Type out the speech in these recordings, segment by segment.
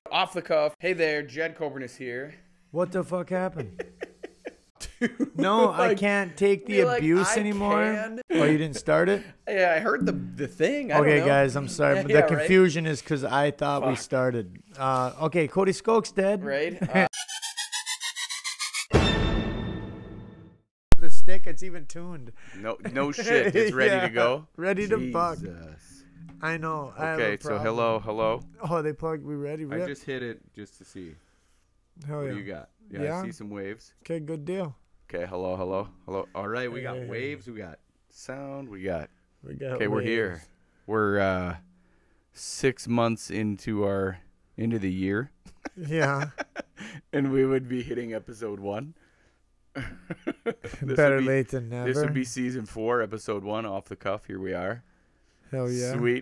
Off the cuff. Hey there, Jed Coburnus here. What the fuck happened? Dude, No, like, I can't take the you're abuse like, I anymore. can. Oh, you didn't start it? Yeah, I heard the thing. I don't Okay, know. guys, I'm sorry, Yeah, but yeah, the confusion is because I thought we started. Okay, Cody Skoke's dead. Right? The stick, it's even tuned. No shit. It's ready to go. Ready to buck. Jesus. I know. I have a Okay, so problem. hello. Oh, they plugged. We ready? I just hit it just to see. Hell What yeah. do you got? Yeah, Yeah? I see some waves. Okay, good deal. Okay, hello. All right, we got Hey. waves, we got sound, we got. We got. Okay, we're here. waves. We're 6 months into the year, Yeah. and we would be hitting episode 1. Better late than never. This would be season 4, episode 1, off the cuff. Here we are. Hell yeah. Sweet.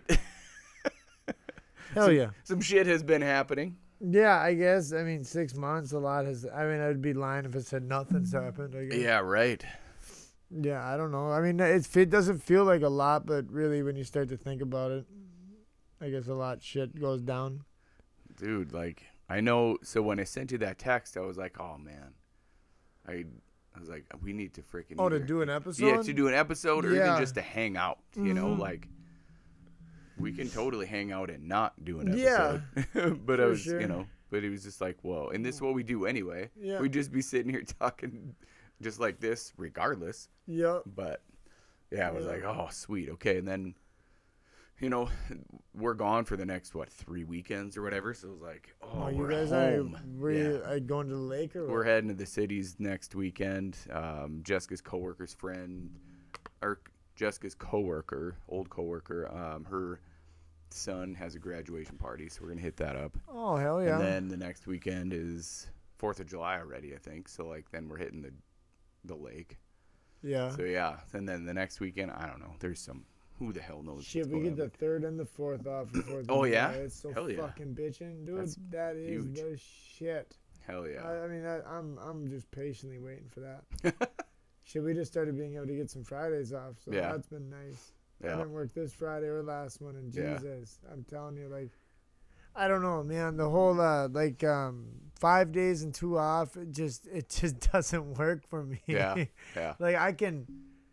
Hell yeah. Some shit has been happening. Yeah, I guess. I mean, 6 months, a lot has. I mean, I'd be lying if I said nothing's happened. I guess. Yeah, right. Yeah, I don't know. I mean, it doesn't feel like a lot, but really, when you start to think about it, I guess a lot shit goes down. Dude, like, I know. So when I sent you that text, I was like, oh, man. I was like, we need to freaking. Oh, to either- do an episode? Yeah, to do an episode or Yeah. even just to hang out, you know, Mhm. like we can totally hang out and not do an Yeah, episode. But I for was, sure. you know, but it was just like, whoa. And this is what we do anyway. Yeah. We'd just be sitting here talking just like this regardless. Yep. But yeah, I was Yeah. like, oh, sweet. Okay. And then, you know, we're gone for the next, 3 weekends or whatever. So it was like, oh, you we're guys home. are going to the lake or what? We're heading to the cities next weekend. Jessica's coworker's friend, or Jessica's old coworker, her son has a graduation party, so we're gonna hit that up. Oh, hell yeah. And then the next weekend is 4th of July already, I think. So like then we're hitting the lake. Yeah. So yeah, and then the next weekend, I don't know. There's some. Who the hell knows? Shit, what's we going get on. the 3rd and the 4th off. Before Oh, yeah? It's so Hell yeah. fucking bitching, dude. That's That is huge. the shit. Hell yeah. I mean, I'm just patiently waiting for that. Shit, we just started being able to get some Fridays off, so Yeah. that's been nice. I Yeah. didn't work this Friday or last one, and Yeah. Jesus, I'm telling you, like, I don't know, man. The whole 5 days and 2 off, it just doesn't work for me. Yeah. Yeah. Like I can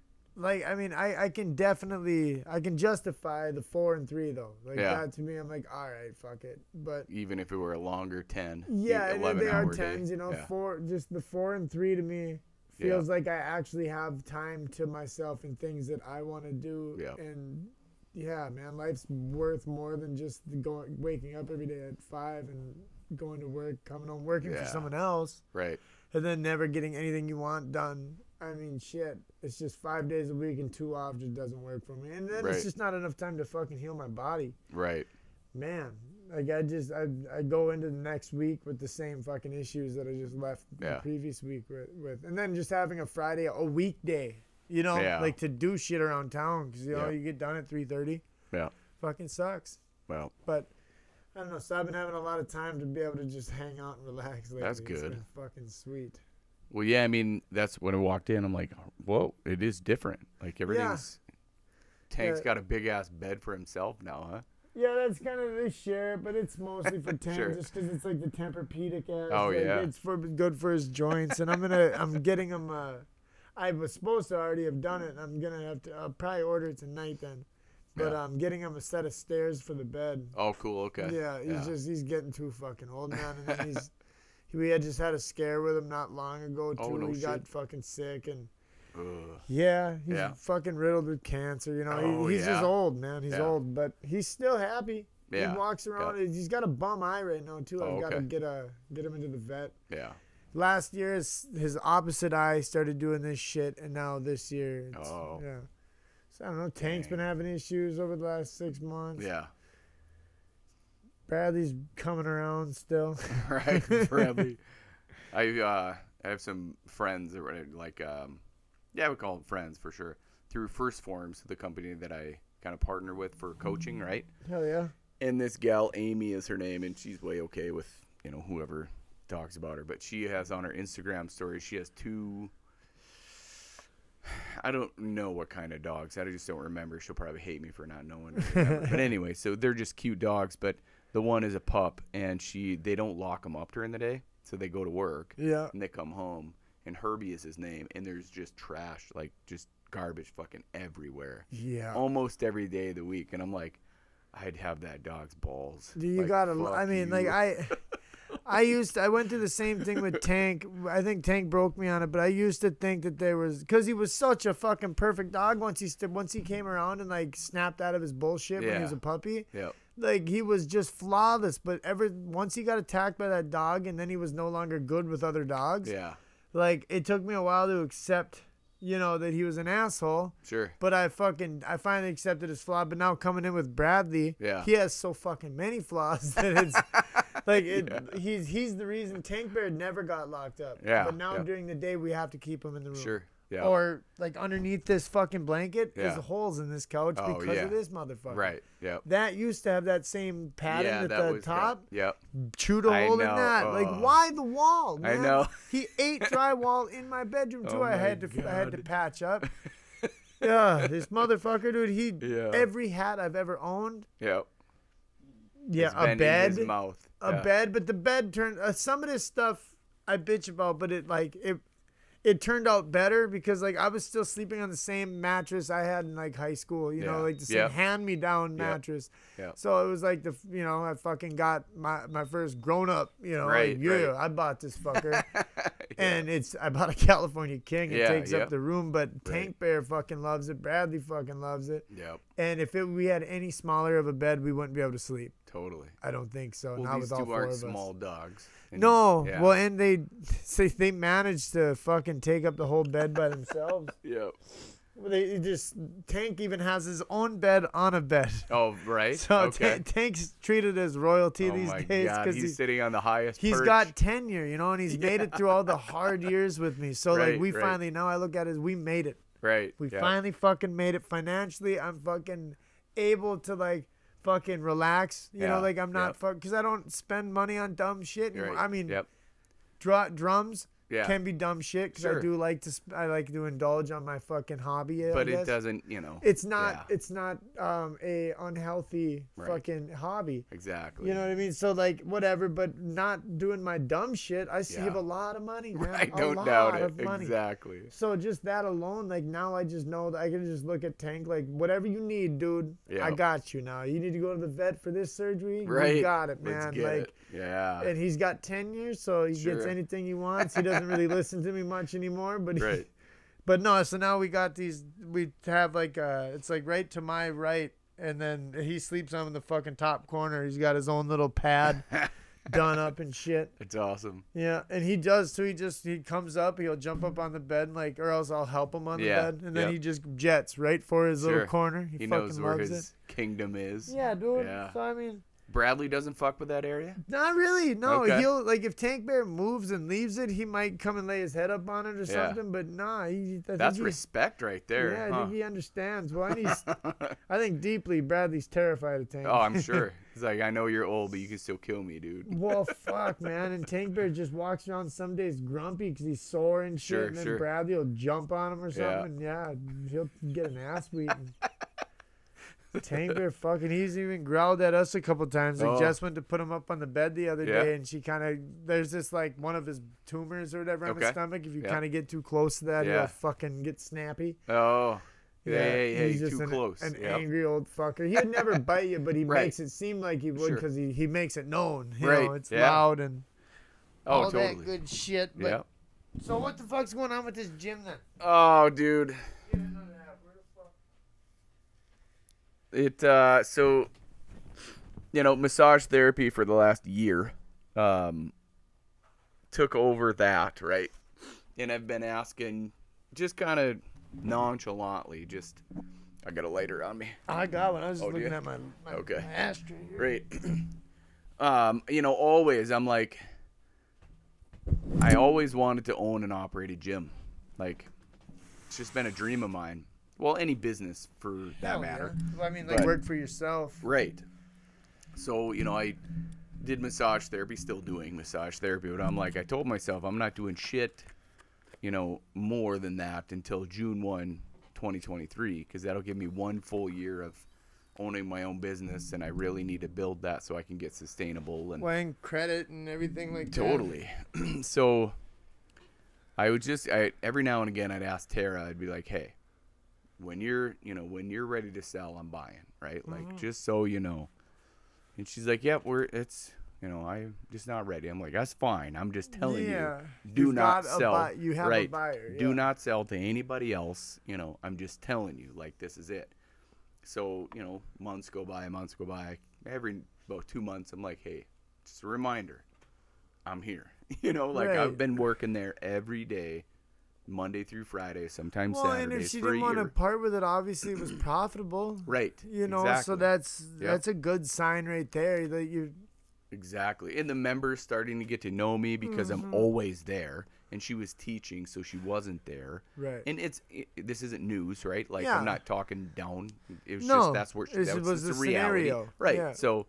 definitely justify the 4 and 3 though. Like Yeah. that to me, I'm like, all right, fuck it. But Even if it were a longer 10, yeah, and 11 they are hour day. 10s, you know. Yeah. The 4 and 3 to me feels like I actually have time to myself and things that I want to do. Yeah. And yeah, man, life's worth more than just waking up every day at 5 and going to work, coming home, working for Yeah. someone else, Right. and then never getting anything you want done. I mean, shit. It's just 5 days a week and 2 off just doesn't work for me. And then Right. it's just not enough time to fucking heal my body. Right. Man, like I go into the next week with the same fucking issues that I just left Yeah. the previous week with. And then just having a Friday, a weekday, you know, Yeah. like to do shit around town because, you know, Yeah. you get done at 3:30. Yeah. Fucking sucks. Well, But I don't know. So I've been having a lot of time to be able to just hang out and relax lately. That's It's good. been fucking sweet. well, yeah. I mean, that's when I walked in. I'm like, whoa, it is different. Like everything's. Tank's Yeah. got a big ass bed for himself now, huh? Yeah, that's kind of they share, but it's mostly for Tank Sure. just because it's like the Tempur-Pedic ass. Oh, like, yeah. it's good for his joints, and I'm getting him. I was supposed to already have done it. And I'm gonna have to. I'll probably order it tonight then, but Yeah. I'm getting him a set of stairs for the bed. Oh, cool. Okay. Yeah, he's getting too fucking old, man, and then we had just had a scare with him not long ago too. Oh, no he got shit. fucking sick and. Ugh. Yeah, he's Yeah. fucking riddled with cancer. You know, Oh, he's just yeah. old, man. He's Yeah. old, but he's still happy. Yeah. He walks around. He's got a bum eye right now too. Oh, I've got to okay. get him into the vet. Yeah. Last year, his opposite eye started doing this shit, and now this year, Oh. yeah. So I don't know. Tank's been having issues over the last 6 months. Yeah. Bradley's coming around still. Right. Bradley. I have some friends that were like, yeah, we call them friends for sure. Through First Forms, the company that I kind of partner with for coaching, right? Hell yeah. And this gal, Amy is her name, and she's way okay with, you know, whoever talks about her. But she has on her Instagram story, she has 2, I don't know what kind of dogs. I just don't remember. She'll probably hate me for not knowing. But anyway, so they're just cute dogs. But The one is a pup, and they don't lock them up during the day, so they go to work. Yeah. And they come home, and Herbie is his name, and there's just trash, like just garbage fucking everywhere. Yeah. Almost every day of the week, and I'm like, I'd have that dog's balls. You like, gotta. fuck I mean, you. like I went through the same thing with Tank. I think Tank broke me on it, but I used to think that there was, because he was such a fucking perfect dog once he came around and like snapped out of his bullshit when he was a puppy. Yeah. Like he was just flawless, but once he got attacked by that dog and then he was no longer good with other dogs. Yeah. Like it took me a while to accept, that he was an asshole. Sure. But I finally accepted his flaw. But now coming in with Bradley, he has so fucking many flaws that it's like he's the reason Tank Bear never got locked up. Yeah. But now during the day we have to keep him in the room. Sure. Yeah. Or like underneath this fucking blanket is holes in this couch because of this motherfucker. Right. Yep. That used to have that same padding at the top. Yep. Chewed a hole in that. Like why the wall, man? I know. He ate drywall in my bedroom too. I had to patch up. Yeah, this motherfucker, dude. Every hat I've ever owned. Yep. Yeah, it's a bed. In his mouth. A bed, but the bed turned. Some of this stuff I bitch about, but it turned out better because like I was still sleeping on the same mattress I had in like high school, like the same hand-me-down mattress. Yeah. So it was like I fucking got my first grown-up, Right, right. I bought this fucker. And I bought a California King. It takes up the room, but Tank Bear fucking loves it. Bradley fucking loves it. Yep. And if we had any smaller of a bed, we wouldn't be able to sleep. Totally. I don't think so. Well, Not these with all two four aren't of us. small dogs. And, No, well, and they managed to fucking take up the whole bed by themselves. Yep. Tank even has his own bed on a bed. Oh, right. So okay. Tank's treated as royalty these days because he's sitting on the highest. He's perch. got tenure, and he's made it through all the hard years with me. So finally, now I look at it as we made it. Right. We finally fucking made it financially. I'm fucking able to like fucking relax. Like I'm not because I don't spend money on dumb shit anymore. Right. I mean, Yep. drums can be dumb shit because I do like to indulge on my fucking hobby. But it doesn't, It's not a unhealthy fucking hobby. Exactly. You know what I mean? So like whatever, but not doing my dumb shit. I save a lot of money, man. I don't doubt it. Exactly. So just that alone, like now I just know that I can just look at Tank like whatever you need, dude. I got you now. You need to go to the vet for this surgery. Right. You got it, man. Let's get it. Yeah. And he's got tenure, so he gets anything he wants. He doesn't really listen to me much anymore, but but no. So now we got these. We have like it's like right to my right, and then he sleeps on the fucking top corner. He's got his own little pad done up and shit. It's awesome. Yeah, and he does too. He comes up, he'll jump up on the bed, and or else I'll help him on the bed, and then he just jets right for his little corner. He fucking knows where loves his kingdom is. Yeah, dude. Yeah. So I mean. Bradley doesn't fuck with that area? Not really. No, he'll like if Tank Bear moves and leaves it, he might come and lay his head up on it or something. But nah, that's respect right there. Yeah, I think he understands. Well, and I think deeply Bradley's terrified of Tank. Oh, I'm sure. He's like, I know you're old, but you can still kill me, dude. Well, fuck, man. And Tank Bear just walks around some days grumpy because he's sore and shit. And then Bradley will jump on him or something. And he'll get an ass beating. Tank Bear fucking, he's even growled at us a couple times. Like Jess went to put him up on the bed the other day, and she kind of, there's this like one of his tumors or whatever on his stomach. If you kind of get too close to that, he'll fucking get snappy. Oh, yeah, he's just too close. An angry old fucker. He would never bite you, but he makes it seem like he would because he makes it known. You know, it's loud and all that good shit. But, so what the fuck's going on with this gym then? Oh, dude. So massage therapy for the last year took over that, right? And I've been asking just kind of nonchalantly, I got a lighter on me. I got one. I was just looking at my ashtray here. Great. Always I'm like, I always wanted to own and operate a gym. Like, it's just been a dream of mine. Well, any business for that matter. Yeah. Well, I mean, like work for yourself. Right. So, I did massage therapy, still doing massage therapy, but I'm like, I told myself I'm not doing shit, more than that until June 1, 2023, because that'll give me one full year owning my own business, and I really need to build that so I can get sustainable and and credit and everything like totally. So I would every now and again I'd ask Tara, I'd be like, hey, when you're ready to sell, I'm buying, right? Like, just so you know. And she's like, yep, I'm just not ready. I'm like, that's fine. I'm just telling you, do not sell. You have a buyer. Yeah. Do not sell to anybody else. I'm just telling you, like, this is it. So, months go by. Every about 2 months, I'm like, hey, just a reminder, I'm here. I've been working there every day, Monday through Friday, sometimes Saturdays. And if she for didn't want to part with it, obviously it was profitable. Right. Exactly. So that's a good sign right there that you. Exactly. And the members starting to get to know me because I'm always there. And she was teaching, so she wasn't there. Right. And this isn't news, right? Like, I'm not talking down. It was that's where that was the reality. Scenario. Right. Yeah. So,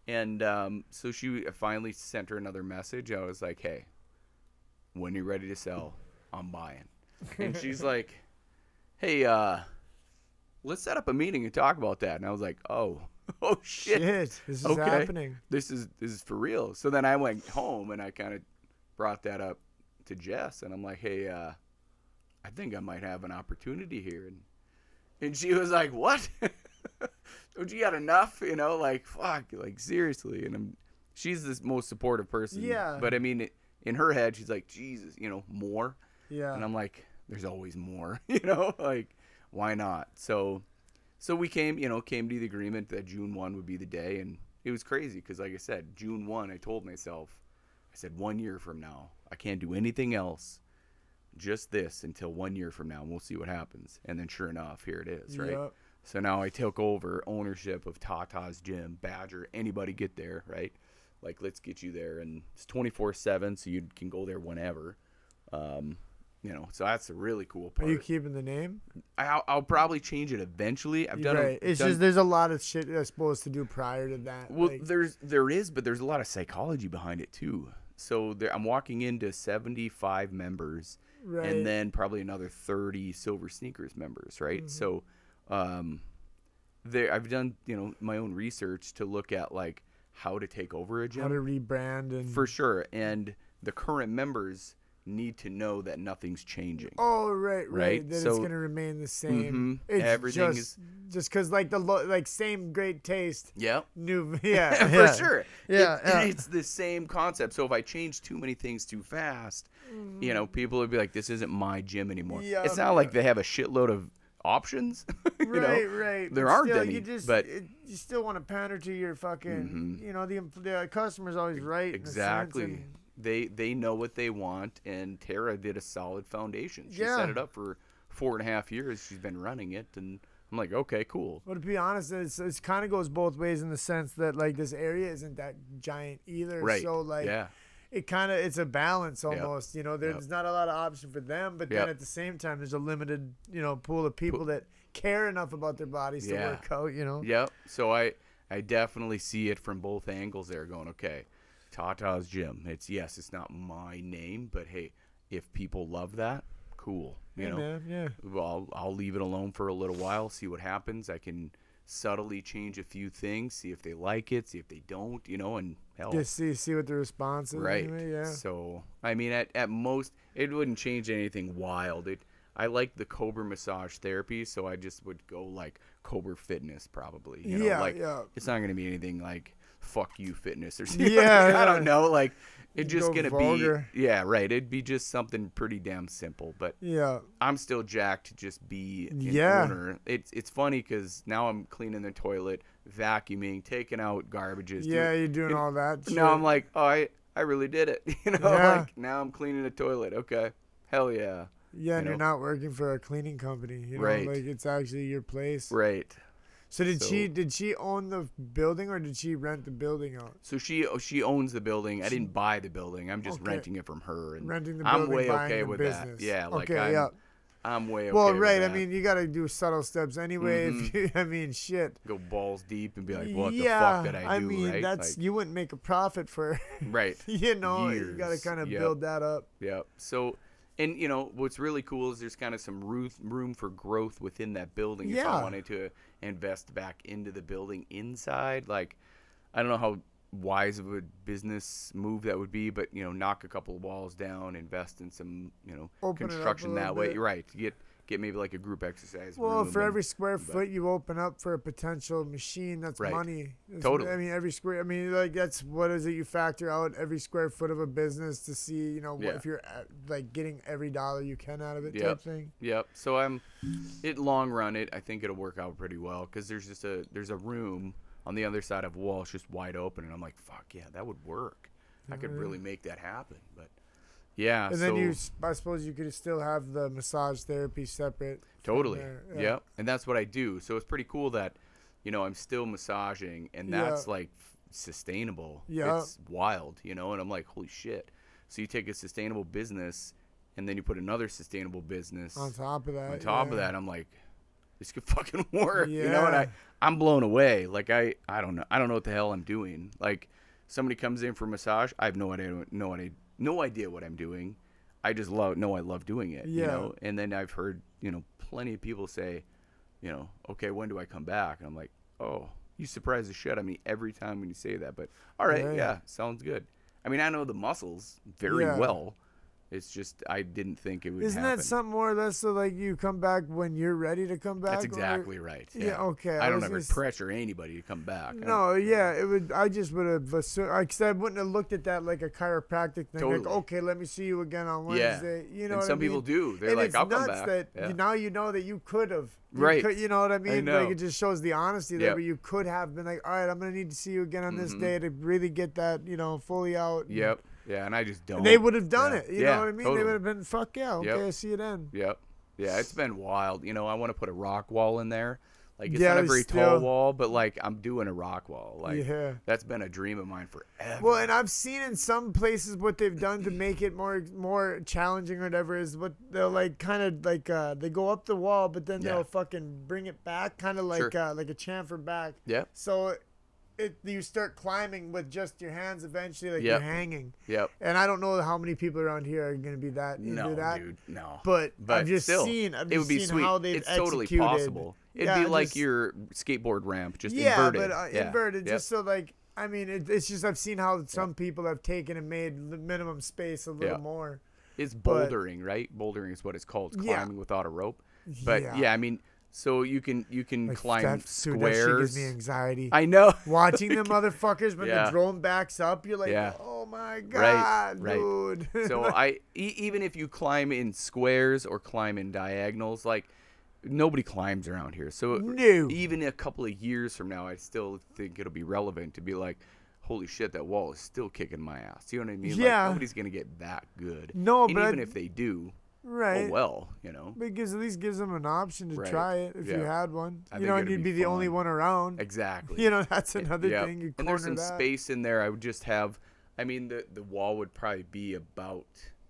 so she finally sent her another message. I was like, hey, when you're ready to sell, I'm buying. And she's like, hey, let's set up a meeting and talk about that. And I was like, oh shit. This is happening. This is for real. So then I went home and I kind of brought that up to Jess, and I'm like, hey, I think I might have an opportunity here. And she was like, what? Don't you got enough? Like, fuck, like, seriously. And she's the most supportive person. Yeah. But I mean, in her head, she's like, Jesus, more. Yeah. And I'm like, there's always more, like, why not? So we came to the agreement that June 1 would be the day. And it was crazy because, like I said, June 1, I told myself, I said, 1 year from now, I can't do anything else, just this until 1 year from now, and we'll see what happens. And then sure enough, here it is, right? Yep. So now I took over ownership of Tata's Gym, Badger, anybody get there, right? Like, let's get you there. And it's 24/7, so you can go there whenever. So that's a really cool part. Are you keeping the name? I'll probably change it eventually. There's a lot of shit that's supposed to do prior to that. Well, there is, but there's a lot of psychology behind it too. So I'm walking into 75 members, right, and then probably another 30 Silver Sneakers members, right? So, I've done my own research to look at like how to take over a gym, how to rebrand, and for sure, and the current members need to know that nothing's changing. Oh, right. That so, it's gonna remain the same. It's everything just because like same great taste. Yeah. New. For Yeah. sure. Yeah. It's the same concept. So if I change too many things too fast, people would be like, "This isn't my gym anymore." Yeah, it's not like they have a shitload of options. Right. There aren't any. But you still want to pander to your fucking. The customer's always right. Exactly. They know what they want, and Tara did a solid foundation. She set it up for 4.5 years. She's been running it, and I'm like, okay, cool. But to be honest, it kind of goes both ways in the sense that like this area isn't that giant either. Right. So like, it's a balance almost. There's not a lot of option for them, but then at the same time, there's a limited pool of people that care enough about their bodies to work out. Yep. So I definitely see it from both angles there, going, okay, Tata's Gym. It's not my name, but hey, if people love that, cool. Man, Well, I'll leave it alone for a little while, see what happens. I can subtly change a few things, see if they like it, see if they don't, and hell. Just see what the response is. Right. Anyway, yeah. So, I mean, at most, it wouldn't change anything wild. I like the Cobra massage therapy, so I just would go like Cobra Fitness probably. It's not going to be anything like fuck you fitness or something. I don't know, like it's just gonna vulgar. Be it'd be just something pretty damn simple, but I'm still jacked to just be an owner. It's funny because now I'm cleaning the toilet, vacuuming, taking out garbages, you're doing all that shit. Now I'm like, oh, I really did it. Like now I'm cleaning the toilet. Okay, hell yeah. And you're not working for a cleaning company, right, like it's actually your place, right. So did she own the building or did she rent the building out? So she owns the building. I didn't buy the building. I'm just renting it from her. And renting the building, I'm way buying okay the with business. that. Yeah, like okay, I'm way okay. Well, with right. that. I mean, you got to do subtle steps anyway. If shit. Go balls deep and be like, what the fuck did I do? I mean, right? that's you wouldn't make a profit for. Right. You got to kind of build that up. Yep. So, And, you know, what's really cool is there's kind of some room for growth within that building. If Yeah. I wanted to invest back into the building inside, like, I don't know how wise of a business move that would be, but, you know, knock a couple of walls down, invest in some, you know, Open it up construction a that little way. bit. You're right. Get maybe like a group exercise Well, room for and- every square but- foot you open up for a potential machine, that's Right. money. Totally. I mean, every square. I mean, like that's what is it? You factor out every square foot of a business to see, you know, Yeah. if you're like getting every dollar you can out of it, Yep. type thing. Yep. So long run I think it'll work out pretty well because there's a room on the other side of Walsh just wide open, and I'm like, fuck yeah, that would work. I could really make that happen. But yeah, And so then I suppose you could still have the massage therapy separate. from totally, there. yep. And that's what I do. So it's pretty cool that, you know, I'm still massaging, and that's Yeah. like sustainable. Yeah. It's wild, you know. And I'm like, holy shit. So you take a sustainable business, and then you put another sustainable business On top of that. on top of yeah. that. I'm like, this could fucking work, you know. And Yeah. I'm blown away. Like I don't know what the hell I'm doing. Like somebody comes in for massage, I have no idea what I'm doing. I just I love doing it, you Yeah. know. And then I've heard, you know, plenty of people say, you know, okay, when do I come back? And I'm like, oh, you surprise the shit out of me every time when you say that. But all right, yeah, sounds good. I mean, I know the muscles very Yeah. well. It's just I didn't think it would Isn't happen. that something more or less so like you come back when you're ready to come back? That's or- exactly right. Yeah. Yeah, okay, I I don't was ever gonna s- pressure anybody to come back. No, yeah, it would. I just would have assumed. Cause I wouldn't have looked at that like a chiropractic thing. Like, Totally. okay, let me see you again on Yeah. Wednesday. You know, and what some I mean? people do. They're And like, it's I'll come nuts back. that Yeah. now you know that you could have. Right. You know what I mean? know. Like it just shows the honesty there. Yep. But you could have been like, all right, I'm gonna need to see you again on this Mhm. day to really get that, you know, fully out. Yep. Yeah, and I just don't. And they would have done Yeah. it. You Yeah, know what I mean? totally. They would have been, fuck yeah, okay, Yep. I see you then. Yep. Yeah, it's been wild. You know, I want to put a rock wall in there. Like it's Yeah, not a they very still- tall wall, but like I'm doing a rock wall. Like Yeah. that's been a dream of mine forever. Well, and I've seen in some places what they've done to make it more challenging or whatever is what they'll like kind of like they go up the wall, but then Yeah. they'll fucking bring it back, kind of like Sure. like a chamfer back. Yep. So you start climbing with just your hands eventually, like Yep. you're hanging. Yep. And I don't know how many people around here are gonna be that into No, that. dude, no. But I've just still, seen it would be seen sweet. how they've It's totally executed. possible. It'd Yeah, be like just- your skateboard ramp, just yeah, inverted. but Yeah. inverted, Yep. just so like I mean, it's just I've seen how some people have taken and made the minimum space a little Yeah. more. It's but- bouldering, right? Bouldering is what it's called. It's Yeah. climbing without a rope. But yeah, I mean, so you can Like, climb that, dude, that shit squares. gives me anxiety. I know. Watching them motherfuckers when Yeah. the drone backs up, you're like, Yeah. oh my god, right. dude. So even if you climb in squares or climb in diagonals, like nobody climbs around here. So No. even a couple of years from now, I still think it'll be relevant to be like, holy shit, that wall is still kicking my ass. You know what I mean? Yeah. Like, nobody's gonna get that good. No, and but even if they do, right. oh well, you know. Because at least gives them an option to Right. try it if you Yeah. had one. I You think know, and it'd you'd be be the only fun. one around. Exactly. You know, that's another Yeah. thing. You And there's corner some that. space in there. I would just have, I mean, the wall would probably be about,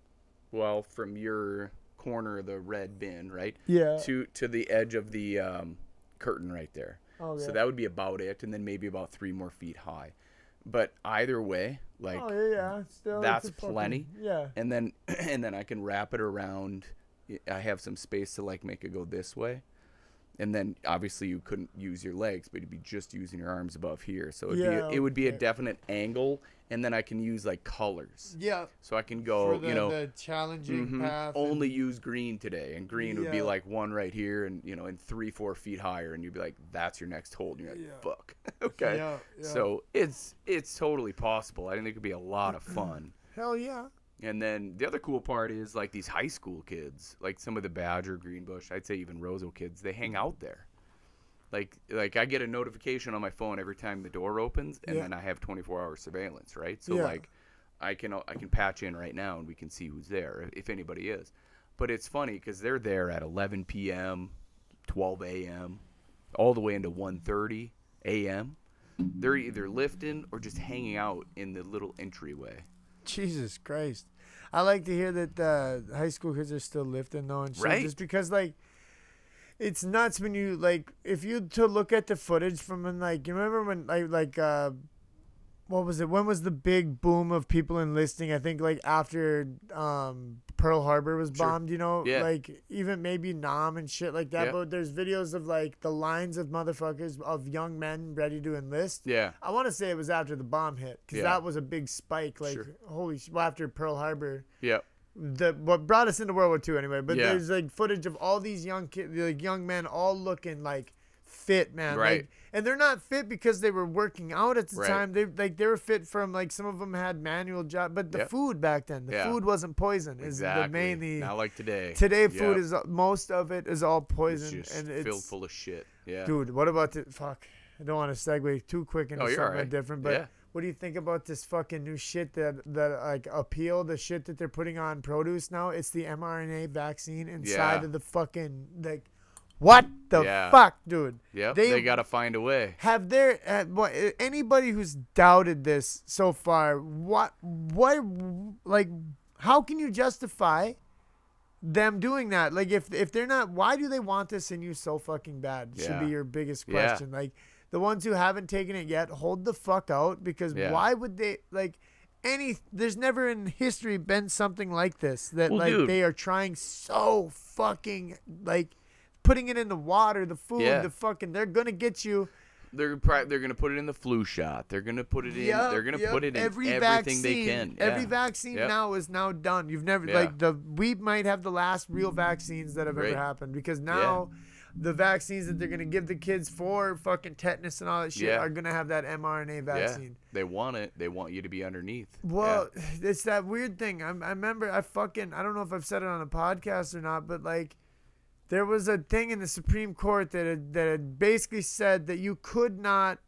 well, from your corner of the red bin, right? Yeah. To the edge of the curtain right there. Oh, So yeah. that would be about it, and then maybe about 3 more feet high. But either way, like, Oh yeah. Still, that's it's a fucking- plenty. Yeah. and then and then I can wrap it around. I have some space to like make it go this way. And then obviously you couldn't use your legs, but you'd be just using your arms above here. So it would be a okay. definite angle, and then I can use like colors. Yeah. So I can go, For the, you know, the challenging mhm, path. only use green today, and green would be Yeah. like one right here, and you know, and 3-4 feet higher, and you'd be like, that's your next hold, and you're like, Yeah. fuck, okay. Yeah, yeah. So it's totally possible. I think it could be a lot of fun. Hell yeah. And then the other cool part is like these high school kids, like some of the Badger, Greenbush, I'd say even Roseau kids, they hang out there. Like I get a notification on my phone every time the door opens, and Yeah. then I have 24-hour surveillance, right? So Yeah. like I can patch in right now and we can see who's there if anybody is. But it's funny because they're there at 11 p.m., 12 a.m., all the way into 1:30 a.m. They're either lifting or just hanging out in the little entryway. Jesus Christ. I like to hear that high school kids are still lifting though and shit. Right? Just because like it's nuts when you like if you to look at the footage from when like you remember when what was it? When was the big boom of people enlisting? I think like after Pearl Harbor was bombed, you know, like even maybe Nam and shit like that. But there's videos of like the lines of motherfuckers of young men ready to enlist. Yeah. I want to say it was after the bomb hit because that was a big spike. Like holy shit, after Pearl Harbor. Yeah. What brought us into World War II anyway. But there's like footage of all these young kids, like young men, all looking like fit, man. Right. Like, and they're not fit because they were working out at the time. They were fit from like some of them had manual job, but the food back then, the food wasn't poison. Exactly. Is the mainly not like today. Today food is most of it is all poison it's just and it's filled full of shit. Yeah. Dude, what about the fuck? I don't want to segue too quick into something different, but what do you think about this fucking new shit that like appeal, the shit that they're putting on produce now? It's the mRNA vaccine inside of the fucking like. What the fuck, dude? Yep, they got to find a way. Have there anybody who's doubted this so far? What like how can you justify them doing that? Like if they're not, why do they want this in you so fucking bad? Should be your biggest question. Like the ones who haven't taken it yet, hold the fuck out because why would they like there's never in history been something like this that they are trying so fucking like putting it in the water, the food, the fucking, they're gonna get you. They're gonna put it in the flu shot. They're gonna put it in. They're gonna put it in everything they can. Every vaccine now is now done. You've never we might have the last real vaccines that have ever happened because now the vaccines that they're gonna give the kids for fucking tetanus and all that shit are gonna have that mRNA vaccine. They want it. They want you to be underneath. Well, it's that weird thing. I remember I don't know if I've said it on a podcast or not, but like. There was a thing in the Supreme Court that had basically said that you couldn't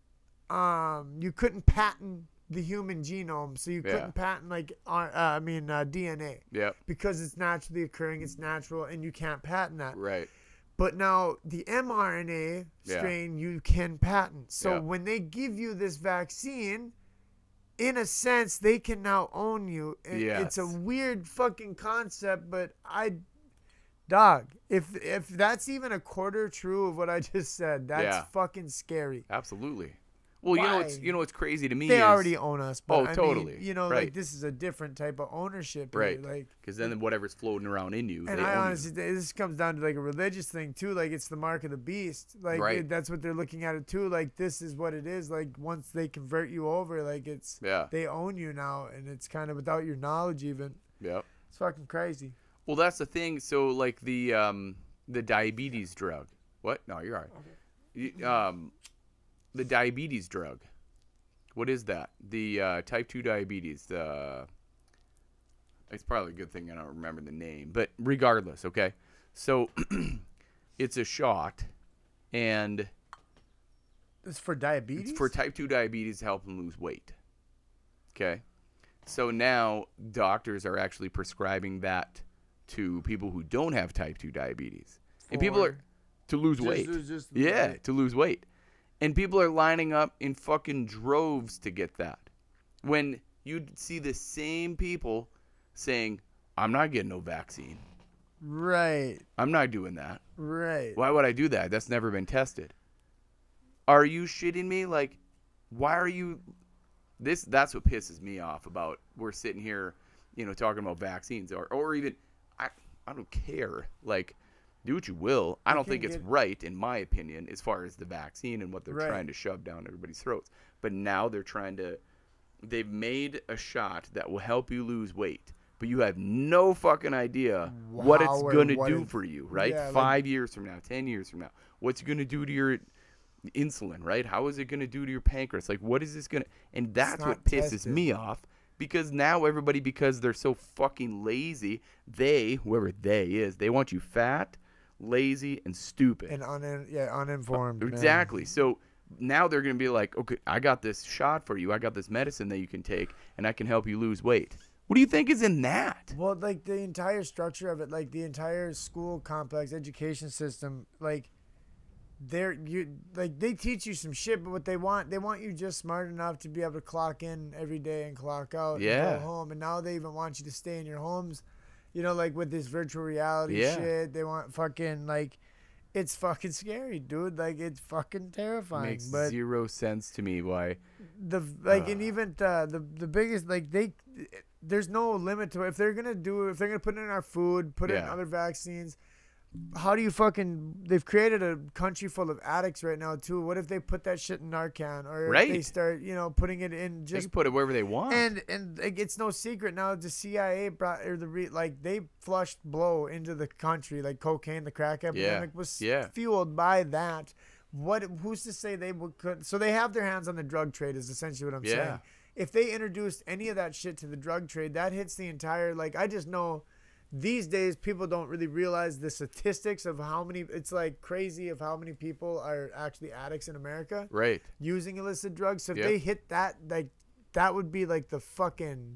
patent the human genome, so you couldn't patent like DNA. Yeah. Because it's naturally occurring, it's natural, and you can't patent that. Right. But now the mRNA strain you can patent. So when they give you this vaccine, in a sense, they can now own you. It's a weird fucking concept, but Dog, if that's even a quarter true of what I just said, that's fucking scary. Absolutely. Well, you know what's crazy to me they is already own us. But totally. I mean, like this is a different type of ownership. Right. Like because then whatever's floating around in you. And I honestly, this comes down to like a religious thing too. Like it's the mark of the beast. Like that's what they're looking at it too. Like this is what it is. Like once they convert you over, like it's they own you now, and it's kind of without your knowledge even. Yeah. It's fucking crazy. Well, that's the thing. So, like the diabetes drug. What? No, you're all right. Okay. The diabetes drug. What is that? The type 2 diabetes. It's probably a good thing I don't remember the name. But regardless, okay? So, it's a shot, and... It's for diabetes? It's for type 2 diabetes to help them lose weight. Okay? So, now doctors are actually prescribing that to people who don't have type 2 diabetes. And people are to lose weight. To lose weight. And people are lining up in fucking droves to get that. When you'd see the same people saying, I'm not getting no vaccine. Right. I'm not doing that. Right. Why would I do that? That's never been tested. Are you shitting me? Like, why are you... That's what pisses me off about we're sitting here, talking about vaccines or even... I don't care. Like, do what you will. I don't think it's right, in my opinion, as far as the vaccine and what they're trying to shove down everybody's throats. But now they've made a shot that will help you lose weight. But you have no fucking idea what it's going to do for you, right? Yeah, 5 years from now, 10 years from now. What's it going to do to your insulin, right? How is it going to do to your pancreas? Like, what is this going to... And that's what pisses me off. Because now everybody, because they're so fucking lazy, whoever they is, they want you fat, lazy, and stupid. And uninformed. Exactly. Man. So now they're going to be like, okay, I got this shot for you. I got this medicine that you can take, and I can help you lose weight. What do you think is in that? Well, like the entire structure of it, like the entire school complex, education system, like... they teach you some shit, but what they want you just smart enough to be able to clock in every day and clock out and go home. And now they even want you to stay in your homes, like with this virtual reality shit. They want fucking like, it's fucking scary, dude. Like it's fucking terrifying. Makes zero sense to me why and even the biggest, like, there's no limit to it. If they're gonna put it in our food, put it in other vaccines, how do you they've created a country full of addicts right now too. What if they put that shit in Narcan, or if they start, putting it in, just they can put it wherever they want. And it's no secret now, the CIA they flushed blow into the country, like cocaine, the crack epidemic was fueled by that. Who's to say they could? So they have their hands on the drug trade is essentially what I'm saying. If they introduced any of that shit to the drug trade, that hits the entire, like, I just know these days people don't really realize the statistics of how many, it's like crazy of how many people are actually addicts in America. Right. Using illicit drugs. So if they hit that, like, that would be like the fucking,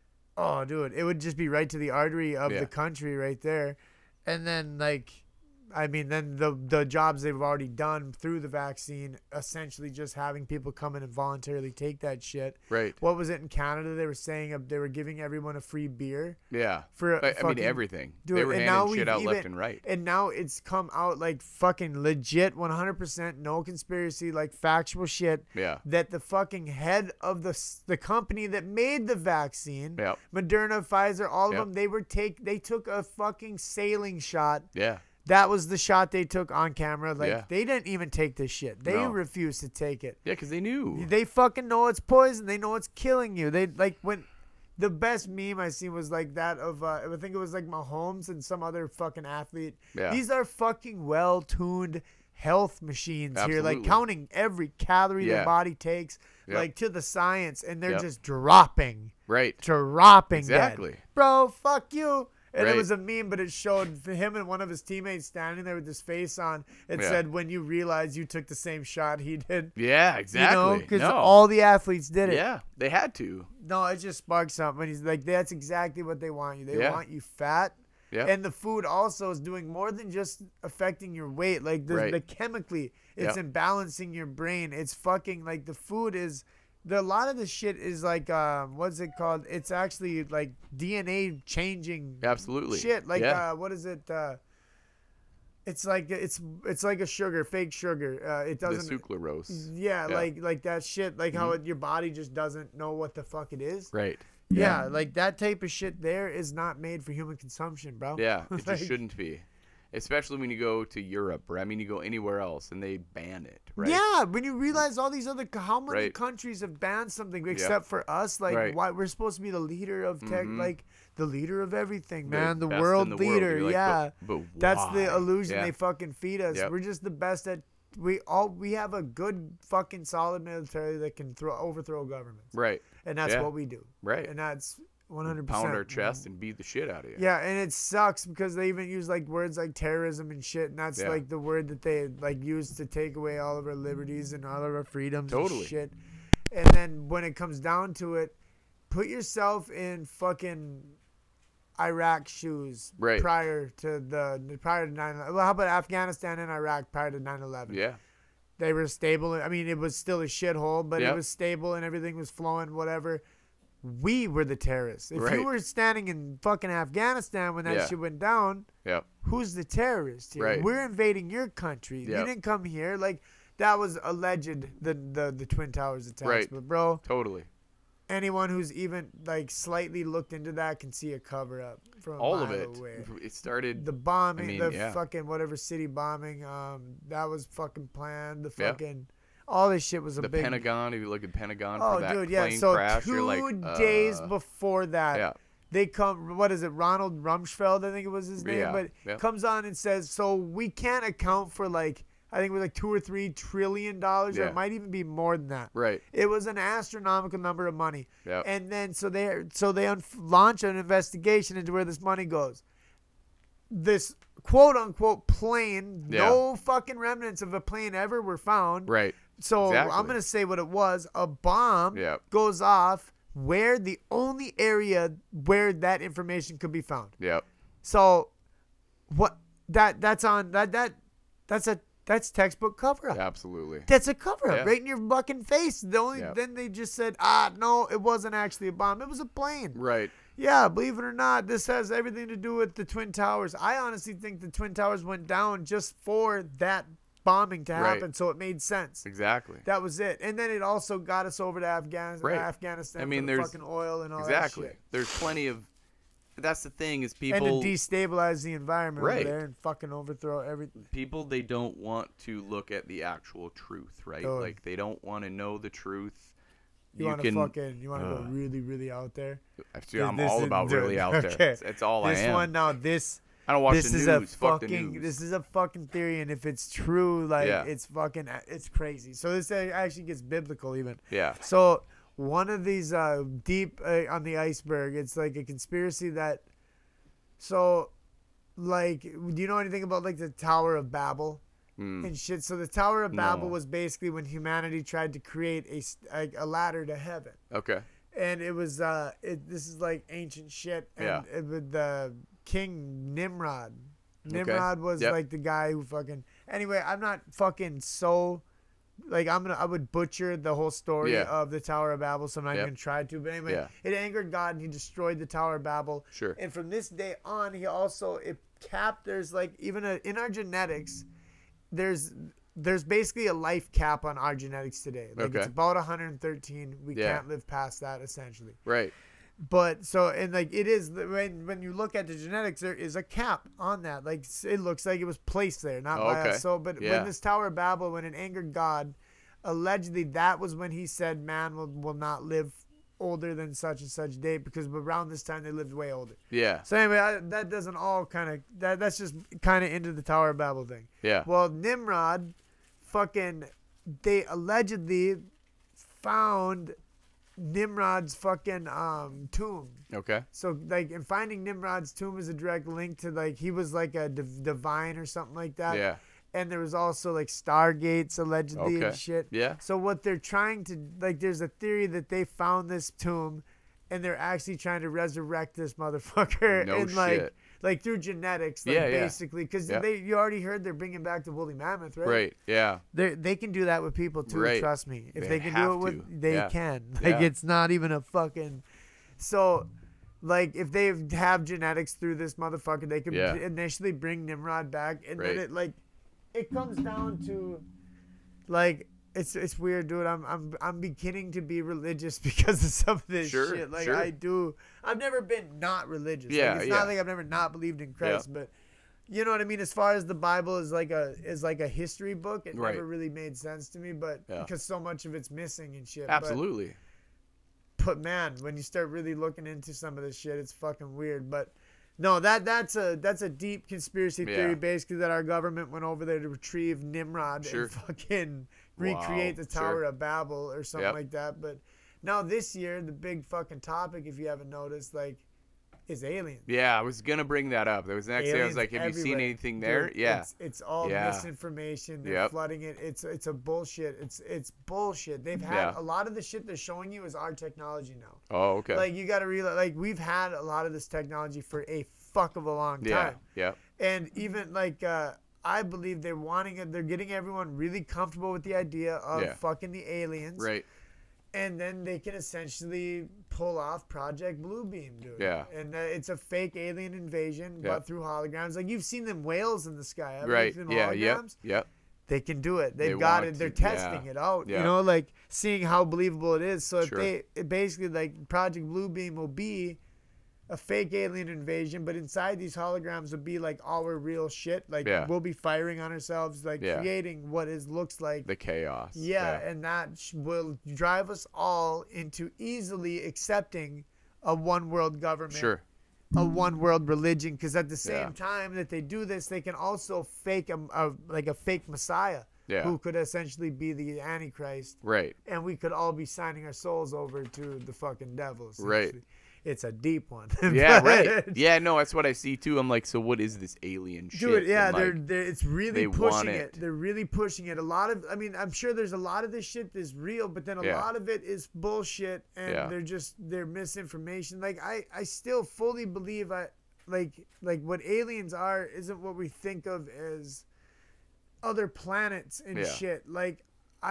oh, dude, it would just be right to the artery of the country right there. And then, like, I mean, then the jobs they've already done through the vaccine, essentially just having people come in and voluntarily take that shit. Right. What was it in Canada? They were saying they were giving everyone a free beer. Yeah. I mean, everything. Dude, they were handing shit out left and right. And now it's come out like fucking legit, 100%, no conspiracy, like factual shit. Yeah. That the fucking head of the company that made the vaccine, Moderna, Pfizer, all of them, they took a fucking saline shot. Yeah. That was the shot they took on camera. Like, they didn't even take this shit. They refused to take it. Yeah, because they knew. They fucking know it's poison. They know it's killing you. They, like, when the best meme I seen was like that of, I think it was like Mahomes and some other fucking athlete. Yeah. These are fucking well-tuned health machines here, like counting every calorie the body takes, like to the science, and they're just dropping. Right. Dropping exactly. Dead. Bro, fuck you. And it was a meme, but it showed him and one of his teammates standing there with his face on. It said, when you realize you took the same shot he did. Yeah, exactly. Because all the athletes did it. Yeah, they had to. No, it just sparked something. He's like, that's exactly what they want you. They want you fat. Yeah. And the food also is doing more than just affecting your weight. Like, the chemically, it's imbalancing your brain. It's fucking, like, the food is... A lot of the shit is like, what's it called? It's actually like DNA changing. Absolutely. Shit. Like, what is it? It's like a sugar, fake sugar. It doesn't. The sucralose. Yeah, like that shit. Like how your body just doesn't know what the fuck it is. Right. Yeah, like that type of shit there is not made for human consumption, bro. Yeah, it just shouldn't be. Especially when you go to Europe, or I mean, you go anywhere else and they ban it, right? Yeah, when you realize all these other, how many countries have banned something except for us? Like, why we're supposed to be the leader of tech, like the leader of everything, man, the world leader. Like, but that's the illusion they fucking feed us. We're just the best at. We have a good fucking solid military that can overthrow governments. Right. And that's what we do. Right. And that's 100%. Pound our chest and beat the shit out of you. Yeah, and it sucks because they even use like words like terrorism and shit, and that's like the word that they like use to take away all of our liberties and all of our freedoms and shit. And then when it comes down to it, put yourself in fucking Iraq shoes prior to 9/11. Well, how about Afghanistan and Iraq prior to 9/11? Yeah. They were stable. I mean, it was still a shithole, but it was stable and everything was flowing, whatever. We were the terrorists. If you were standing in fucking Afghanistan when that shit went down, who's the terrorist here? Right. We're invading your country. You didn't come here. Like, that was alleged, the Twin Towers attacks. Right. But, bro. Totally. Anyone who's even, like, slightly looked into that can see a cover-up from all a of mile it. away. It started... The bombing, fucking whatever city bombing, that was fucking planned. The fucking... All this shit was a big... The Pentagon, if you look at Pentagon for that dude, plane so crash, 2 you're like, days before that, they come, what is it, Ronald Rumsfeld, I think it was his name, but comes on and says, so we can't account for like, I think it was like $2 or $3 trillion, or it might even be more than that. Right. It was an astronomical number of money. Yeah. And then, so they launch an investigation into where this money goes. This quote-unquote plane, no fucking remnants of a plane ever were found. Right. So I'm going to say what it was. A bomb goes off where the only area where that information could be found. Yep. So that's textbook cover up. Absolutely. That's a cover up right in your fucking face. Then they just said, no, it wasn't actually a bomb. It was a plane. Right. Yeah, believe it or not, this has everything to do with the Twin Towers. I honestly think the Twin Towers went down just for that bombing to happen, so it made sense. Exactly. That was it. And then it also got us over to Afghanistan. I mean, for the fucking oil and all that shit. There's plenty of. That's the thing is people. And to destabilize the environment over there and fucking overthrow everything. People, they don't want to look at the actual truth, right? Like, they don't want to know the truth. You want to go really, really out there? I'm all about really out there. It's all I am. This one now, I don't watch the news. Fuck the news. This is a fucking theory, and if it's true, like, it's crazy. So this actually gets biblical even. Yeah. So one of these deep on the iceberg, it's like a conspiracy that. So, like, do you know anything about like the Tower of Babel? And shit. So the Tower of Babel was basically when humanity tried to create a ladder to heaven. Okay. And it was this is like ancient shit. And the King Nimrod. Nimrod was like the guy who fucking. Anyway, I'm not fucking so. Like I would butcher the whole story of the Tower of Babel, so I'm not even gonna try to. But anyway, it angered God, and he destroyed the Tower of Babel. Sure. And from this day on, he also capped. There's like even in our genetics. There's basically a life cap on our genetics today. Like it's about 113. We can't live past that essentially. Right. But so and like it is when you look at the genetics, there is a cap on that. Like it looks like it was placed there, not by us. So, but when this Tower of Babel, when it angered God, allegedly that was when he said man will not live older than such and such date because around this time they lived way older. Yeah. So anyway, that doesn't all kind of that's just kind of into the Tower of Babel thing. Yeah. Well, Nimrod, they allegedly found Nimrod's fucking tomb. Okay. So like, and finding Nimrod's tomb is a direct link to like he was like a divine or something like that. Yeah. And there was also like stargates allegedly and shit. Yeah. So what they're trying to like, there's a theory that they found this tomb, and they're actually trying to resurrect this motherfucker. No and shit. Like through genetics, like basically, because you already heard they're bringing back the woolly mammoth, right? Right. Yeah. They can do that with people too. Right. Trust me. If they can have do it with, they can. Yeah. Like it's not even a fucking. So. Like, if they have genetics through this motherfucker, they could initially bring Nimrod back. And then it comes down to, like, it's weird, dude. I'm beginning to be religious because of some of this shit. Like, I've never been not religious. Yeah, like, it's not like I've never not believed in Christ, but you know what I mean? As far as the Bible is like a history book, it never really made sense to me, but because so much of it's missing and shit. Absolutely. But man, when you start really looking into some of this shit, it's fucking weird. But no, that's a deep conspiracy theory, basically, that our government went over there to retrieve Nimrod and fucking recreate the Tower of Babel or something like that. But now this year, the big fucking topic, if you haven't noticed, like, is aliens. Yeah, I was gonna bring that up. That was the next day. I was like, "Have you seen anything there?" Dude, it's all misinformation. They're flooding it. It's a bullshit. It's bullshit. They've had a lot of the shit they're showing you is our technology now. Oh, okay. Like you got to realize, like we've had a lot of this technology for a fuck of a long time. Yeah. And even like I believe they're getting everyone really comfortable with the idea of fucking the aliens. Right. And then they can essentially pull off Project Bluebeam, dude. Yeah. And it's a fake alien invasion, but through holograms. Like, you've seen them whales in the sky. Right. Holograms? Yep. They can do it. They've got it. They're testing it out. You know, like, seeing how believable it is. So if basically, like, Project Bluebeam will be a fake alien invasion, but inside these holograms will be like our real shit. Like we'll be firing on ourselves, like creating what looks like the chaos. And that will drive us all into easily accepting a one world government, a one world religion. Because at the same time that they do this, they can also fake a fake Messiah. Who could essentially be the Antichrist. Right. And we could all be signing our souls over to the fucking devil. Right. It's a deep one. Right. Yeah, no, that's what I see too. I'm like, so what is this alien shit? Dude, they're it's really pushing it. They're really pushing it. I'm sure there's a lot of this shit that's real, but then a lot of it is bullshit, and they're misinformation. Like I still fully believe like what aliens are isn't what we think of as other planets and shit. Like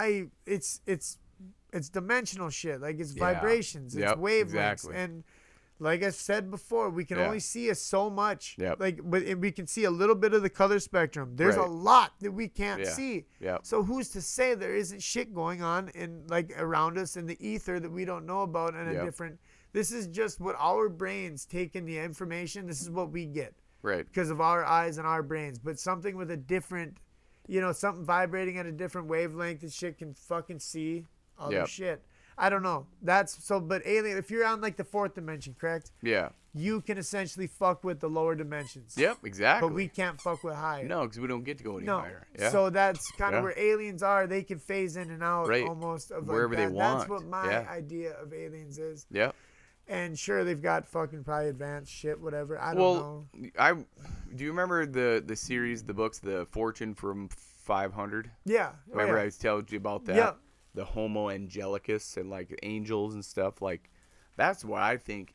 it's dimensional shit. Like it's vibrations, it's wavelengths, and like I said before, we can only see so much. Yep. Like, but we can see a little bit of the color spectrum. There's a lot that we can't see. Yep. So who's to say there isn't shit going on in like around us in the ether that we don't know about in a different. This is just what our brains take in the information. This is what we get. Right. Because of our eyes and our brains. But something with a different, something vibrating at a different wavelength that shit can fucking see other shit. I don't know. But alien, if you're on like the fourth dimension, correct? Yeah. You can essentially fuck with the lower dimensions. Yep, exactly. But we can't fuck with higher. No, because we don't get to go any higher. Yeah. So that's kind of where aliens are. They can phase in and out almost of wherever like they want. That's what my idea of aliens is. Yep. And sure, they've got fucking probably advanced shit, whatever. I don't know. Do you remember the series, the books, The Fortune from 500? Yeah. Remember I was telling you about that? Yeah. The Homo Angelicus and like angels and stuff. Like, that's what I think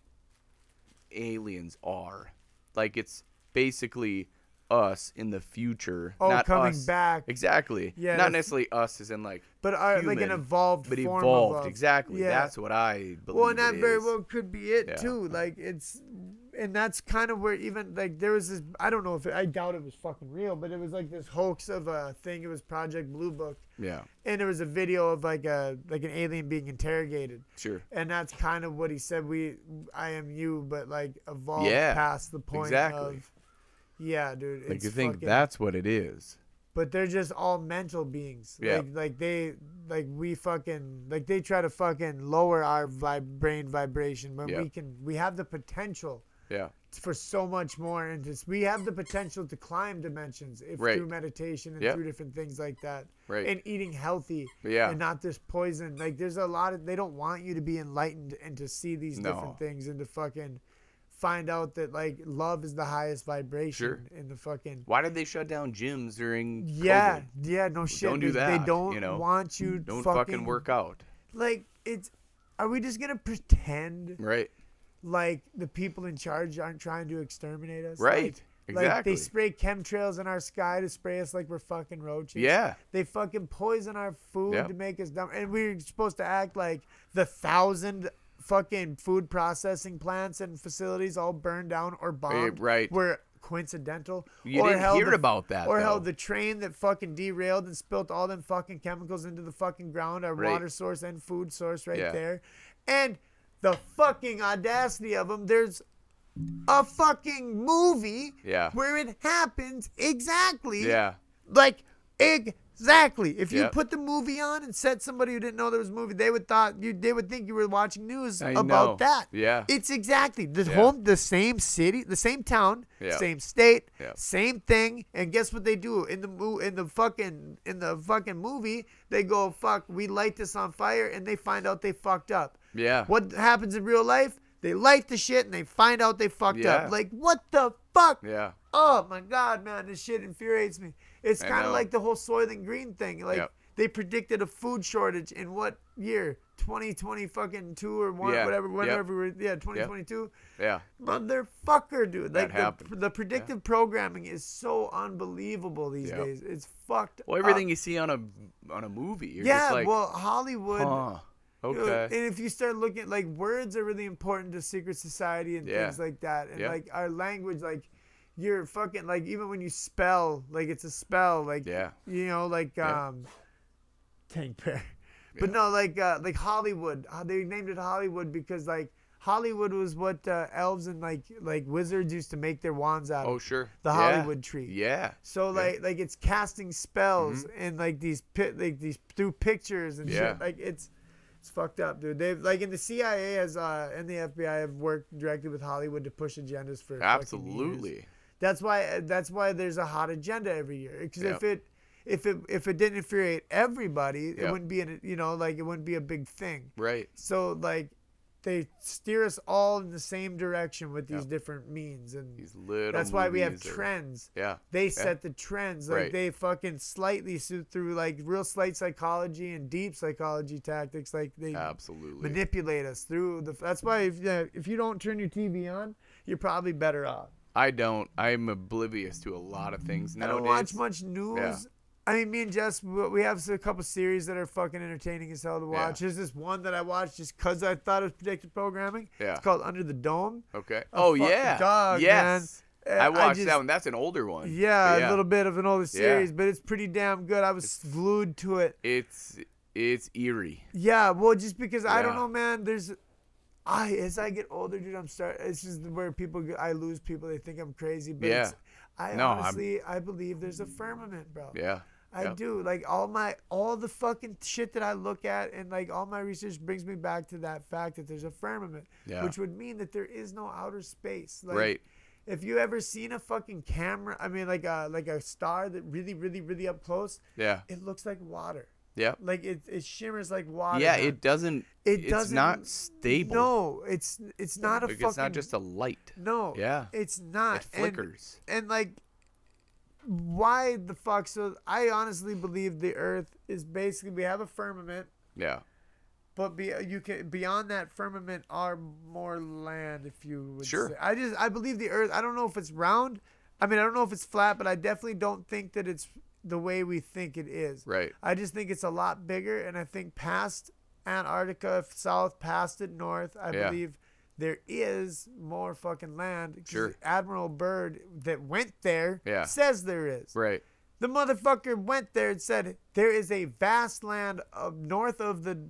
aliens are. Like, it's basically us in the future. Oh, not coming us. back. Exactly. Yeah. Not necessarily us as in like but human, like an evolved but form evolved. of Exactly. Yeah. That's what I believe. Well, and that it very is. well could be it too. Like and that's kind of where even like there was this. I don't know if I doubt it was fucking real, but it was like this hoax of a thing. It was Project Blue Book. Yeah. And there was a video of like an alien being interrogated. Sure. And that's kind of what he said. I am you, but like evolved past the point of. Yeah, dude. Like, you think that's what it is. But they're just all mental beings. Yeah. They try to fucking lower our brain vibration, but we have the potential for so much more, and we have the potential to climb dimensions through meditation and through different things like that. Right. And eating healthy and not this poison. Like, there's a lot of, they don't want you to be enlightened and to see these different things and to fucking find out that like love is the highest vibration in the fucking. Why did they shut down gyms during COVID? Yeah, no shit. Don't do that. They don't want you. Don't fucking work out. Like, are we just gonna pretend? Right. Like the people in charge aren't trying to exterminate us. Right. Exactly. Like they spray chemtrails in our sky to spray us like we're fucking roaches. Yeah. They fucking poison our food to make us dumb, and we're supposed to act like the 1,000 fucking food processing plants and facilities all burned down or bombed were coincidental. You didn't hear about that, or though. how the train that fucking derailed and spilt all them fucking chemicals into the fucking ground, our water source and food source there. And the fucking audacity of them, there's a fucking movie where it happens exactly. Yeah. Like, exactly. If you put the movie on and set somebody who didn't know there was a movie, they would think you were watching news about that. Yeah. It's exactly the same city, the same town, same state, same thing. And guess what they do in the fucking movie? They go, fuck, we light this on fire, and they find out they fucked up. Yeah. What happens in real life? They light the shit and they find out they fucked up. Like, what the fuck? Yeah. Oh my god, man, this shit infuriates me. It's kind of like the whole Soylent Green thing. Like, they predicted a food shortage in what year? 2020 fucking 2 or 1, whatever, whenever we're 2022. Yeah. Motherfucker, dude. Like, happened. The predictive programming is so unbelievable these days. It's fucked Well, everything you see on a movie, you're just like, well, Hollywood. Huh. Okay. And if you start looking, like, words are really important to secret society and things like that. And like our language, like, you're fucking, like, even when you spell, like, it's a spell, like, you know, like Tank Bear. But no, like Hollywood. They named it Hollywood because, like, Hollywood was what elves and like wizards used to make their wands out of. Oh, sure. The Hollywood tree. Yeah. So like it's casting spells and like these through pictures and shit. Like it's fucked up, dude. They've like in the CIA and the FBI have worked directly with Hollywood to push agendas for absolutely. Years. That's why there's a hot agenda every year. Because if it didn't infuriate everybody, it wouldn't be it wouldn't be a big thing. Right. So like they steer us all in the same direction with these different means, and that's why we have trends. They set the trends. Like they fucking slightly through like real slight psychology and deep psychology tactics. Like they manipulate us through the. That's why if you don't turn your TV on, you're probably better off. I don't. I'm oblivious to a lot of things nowadays. I don't watch much news. I mean, me and Jess, we have a couple series that are fucking entertaining as hell to watch. There's this one that I watched just because I thought it was predictive programming. Yeah. It's called Under the Dome. Okay. Oh, yeah. Dog, yes. man. I watched that one. That's an older one. Yeah, a little bit of an older series, but it's pretty damn good. I was glued to it. It's eerie. Yeah, well, just because I don't know, man. As I get older, dude, it's just where I lose people. They think I'm crazy, but honestly, I believe there's a firmament, bro. Yeah. I do. Like all the fucking shit that I look at and like all my research brings me back to that fact that there's a firmament, which would mean that there is no outer space. Like, right. If you ever seen a fucking camera, I mean like a star that really, really, really up close, it looks like water. Yeah. Like it shimmers like water. Yeah, man. it doesn't. It's not stable. No, it's not It's not just a light. No. Yeah. It's not. It flickers. And like, why the fuck? So I honestly believe the Earth is basically, we have a firmament. Yeah. But beyond that firmament are more land, if you would sure. say. I believe the Earth. I don't know if it's round. I mean, I don't know if it's flat, but I definitely don't think that it's the way we think it is. Right. I just think it's a lot bigger, and I think past Antarctica, south, past it, north, I believe there is more fucking land. Sure. Admiral Byrd that went there says there is. Right. The motherfucker went there and said there is a vast land north of the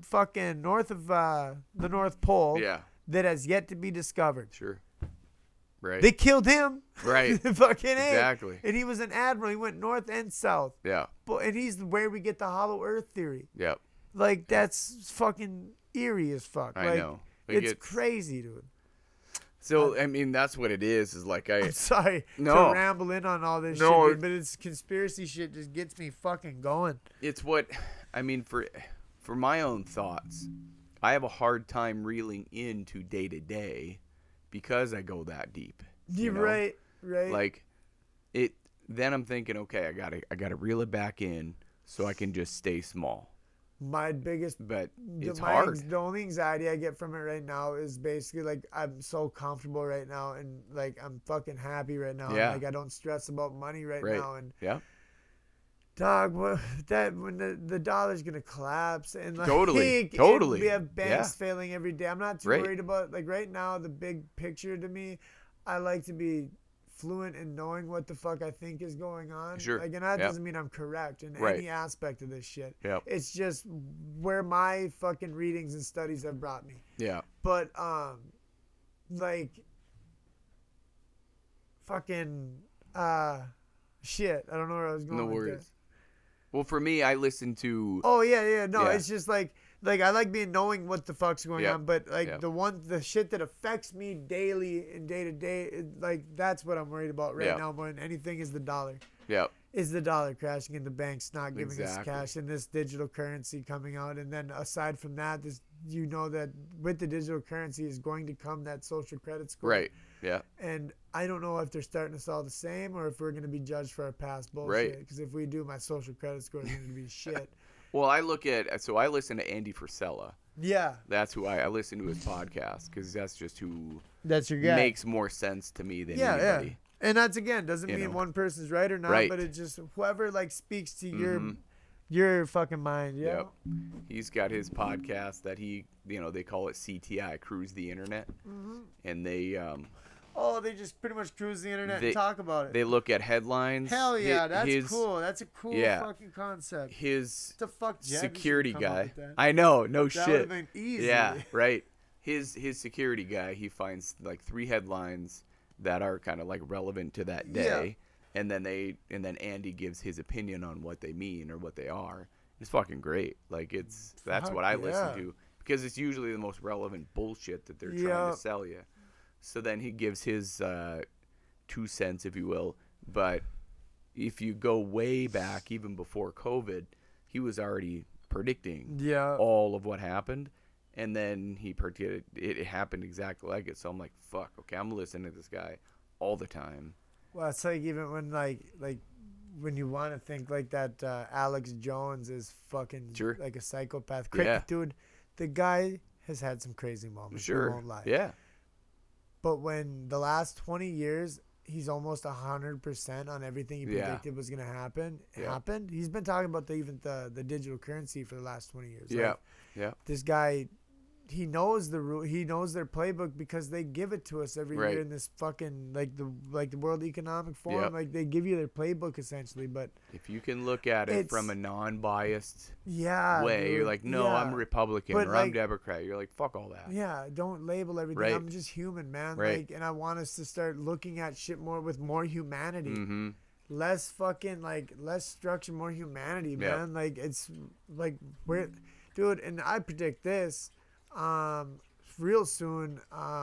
North Pole that has yet to be discovered. Sure. Right. They killed him. Right. Fucking exactly. And he was an admiral. He went north and south. Yeah. And he's where we get the hollow earth theory. Yep. Like, that's fucking eerie as fuck. I know. Like, it's crazy, dude. So, I mean, that's what it is like I'm sorry to ramble in on all this shit, dude, but it's conspiracy shit just gets me fucking going. It's what, I mean, for my own thoughts, I have a hard time reeling into day to day because I go that deep. You know? Right. Like, then I'm thinking, okay, I gotta reel it back in so I can just stay small. My biggest, but it's hard. The only anxiety I get from it right now is basically like I'm so comfortable right now, and like I'm fucking happy right now. Yeah. And, like I don't stress about money right now, and dog, when the dollar's gonna collapse and like totally, we have banks failing every day. I'm not too worried about like right now. The big picture to me, I like to be fluent in knowing what the fuck I think is going on. Sure. Like, and that doesn't mean I'm correct in any aspect of this shit. Yep. It's just where my fucking readings and studies have brought me. Yeah. But like fucking shit. I don't know where I was going. No with worries. That. Well, for me, I listen to. Oh yeah. No, it's just like I like knowing what the fuck's going on, but like the shit that affects me daily and day to day, like that's what I'm worried about right now more than anything is the dollar. Yeah. Is the dollar crashing and the banks not giving us cash and this digital currency coming out, and then aside from that, that with the digital currency is going to come that social credit score. Right. Yeah. And I don't know if they're starting us all the same or if we're going to be judged for our past bullshit. Right. Because if we do, my social credit score is going to be shit. Well, I listen to Andy Frisella. Yeah. That's who I listen to his podcast because that's just who that's your guy. Makes more sense to me than anybody. Yeah. And that's, again, doesn't mean one person's right or not, but it just whoever like speaks to your fucking mind. Yeah. Yep. He's got his podcast that they call it CTI, Cruise the Internet. Mm-hmm. And they they just pretty much cruise the internet and talk about it. They look at headlines. Hell yeah, that's cool. That's a cool fucking concept. His the fuck security guy. I know, no shit. That would have been easy. Yeah, right. His security guy, he finds like 3 headlines that are kind of like relevant to that day, and then Andy gives his opinion on what they mean or what they are. It's fucking great. Like that's what I listen to because it's usually the most relevant bullshit that they're trying to sell you. So then he gives his 2 cents, if you will. But if you go way back, even before COVID, he was already predicting all of what happened. And then he predicted it happened exactly like it. So I'm like, fuck, okay, I'm listening to this guy all the time. Well, it's like even when like when you want to think like that Alex Jones is fucking like a psychopath. Dude, the guy has had some crazy moments. Sure. I won't lie. Yeah. But when the last 20 years, he's almost 100% on everything he predicted was going to happen. It happened. He's been talking about the digital currency for the last 20 years. Yeah. Yeah. This guy, he knows the rule. He knows their playbook because they give it to us every year in this fucking like the World Economic Forum. Yep. Like they give you their playbook essentially. But if you can look at it from a non-biased way, dude, you're like, no, I'm Republican or I'm Democrat. You're like, fuck all that. Yeah, don't label everything. Right. I'm just human, man. Right. Like, and I want us to start looking at shit more with more humanity. Mm-hmm. Less fucking less structure, more humanity, man. Like it's like we're, dude. And I predict this. Real soon,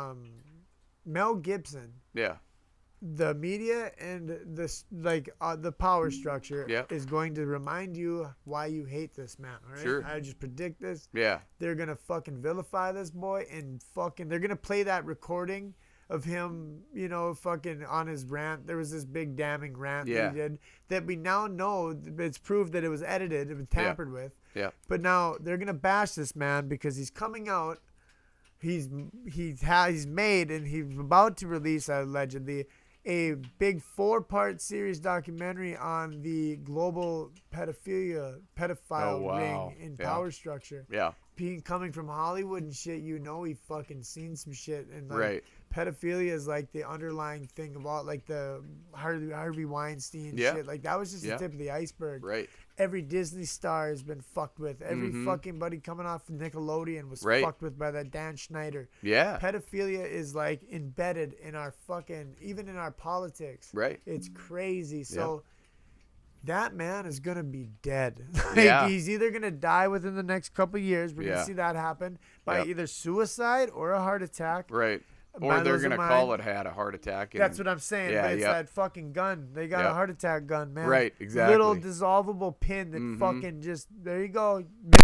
Mel Gibson. Yeah. The media and the power structure is going to remind you why you hate this man. All right? Sure. I just predict this. Yeah. They're gonna fucking vilify this boy and they're gonna play that recording of him, fucking on his rant. There was this big damning rant that he did that we now know it's proved that it was edited, it was tampered with. Yeah. But now they're gonna bash this man because he's coming out. He's made and he's about to release allegedly a big 4-part series documentary on the global pedophile ring in power structure. Yeah. Coming from Hollywood and shit, he fucking seen some shit and pedophilia is like the underlying thing of all, like the Harvey Weinstein shit. Like that was just the tip of the iceberg. Right. Every Disney star has been fucked with. Every fucking buddy coming off Nickelodeon was fucked with by that Dan Schneider. Yeah. Pedophilia is like embedded in our fucking, even in our politics. Right. It's crazy. So that man is going to be dead. He's either going to die within the next couple of years. We're going to see that happen by either suicide or a heart attack. Right. Or they're going to call it had a heart attack. That's what I'm saying. Yeah, but it's that fucking gun. They got a heart attack gun, man. Right, exactly. Little dissolvable pin that fucking just, there you go.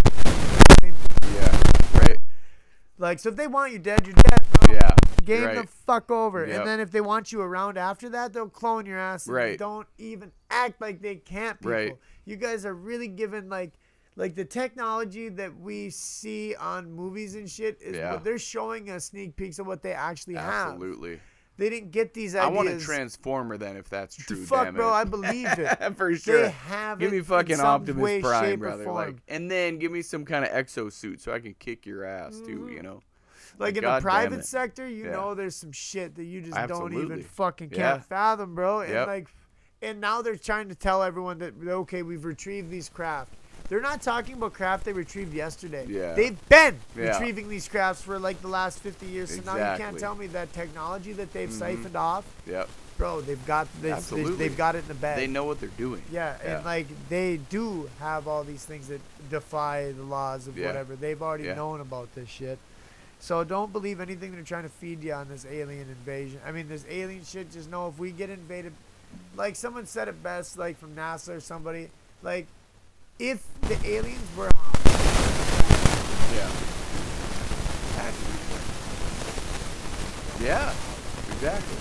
Yeah, right. Like, so if they want you dead, you're dead. Yeah. Game the fuck over. Yep. And then if they want you around after that, they'll clone your ass. And right. Don't even act like they can't, people. Right. You guys are really giving, like the technology that we see on movies and shit is what they're showing us sneak peeks of what they actually have. Absolutely. They didn't get these ideas. I want a Transformer then, if that's true. Fuck, bro, I believe it. For sure. They have give me fucking Optimus way, Prime, brother. Like, and then give me some kind of exosuit so I can kick your ass too. Like in the private sector, there's some shit that you just don't even fucking can't fathom, bro. And and now they're trying to tell everyone that okay, we've retrieved these craft. They're not talking about craft they retrieved yesterday. Yeah. They've been retrieving these crafts for like the last 50 years. So now you can't tell me that technology that they've siphoned off. Yep. Bro, they've got this. They've got it in the bag. They know what they're doing. Yeah, and like they do have all these things that defy the laws of whatever. They've already known about this shit. So don't believe anything they're trying to feed you on this alien invasion. I mean, this alien shit. Just know if we get invaded, like someone said it best, like from NASA or somebody, like. If the aliens were yeah, exactly.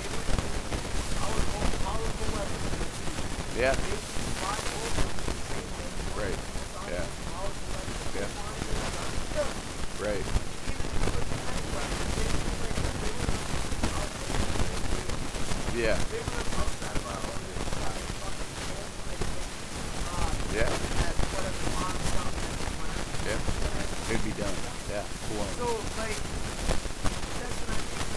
Yeah. Right. Yeah. Yeah. Right. Yeah. Yeah. Yeah. It'd be done. Yeah. Cool. So, like, that's what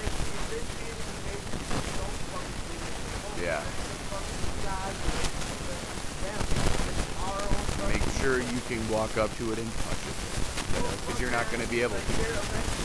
I mean, make sure you can walk up to it and touch it. Because you're not going to be able to.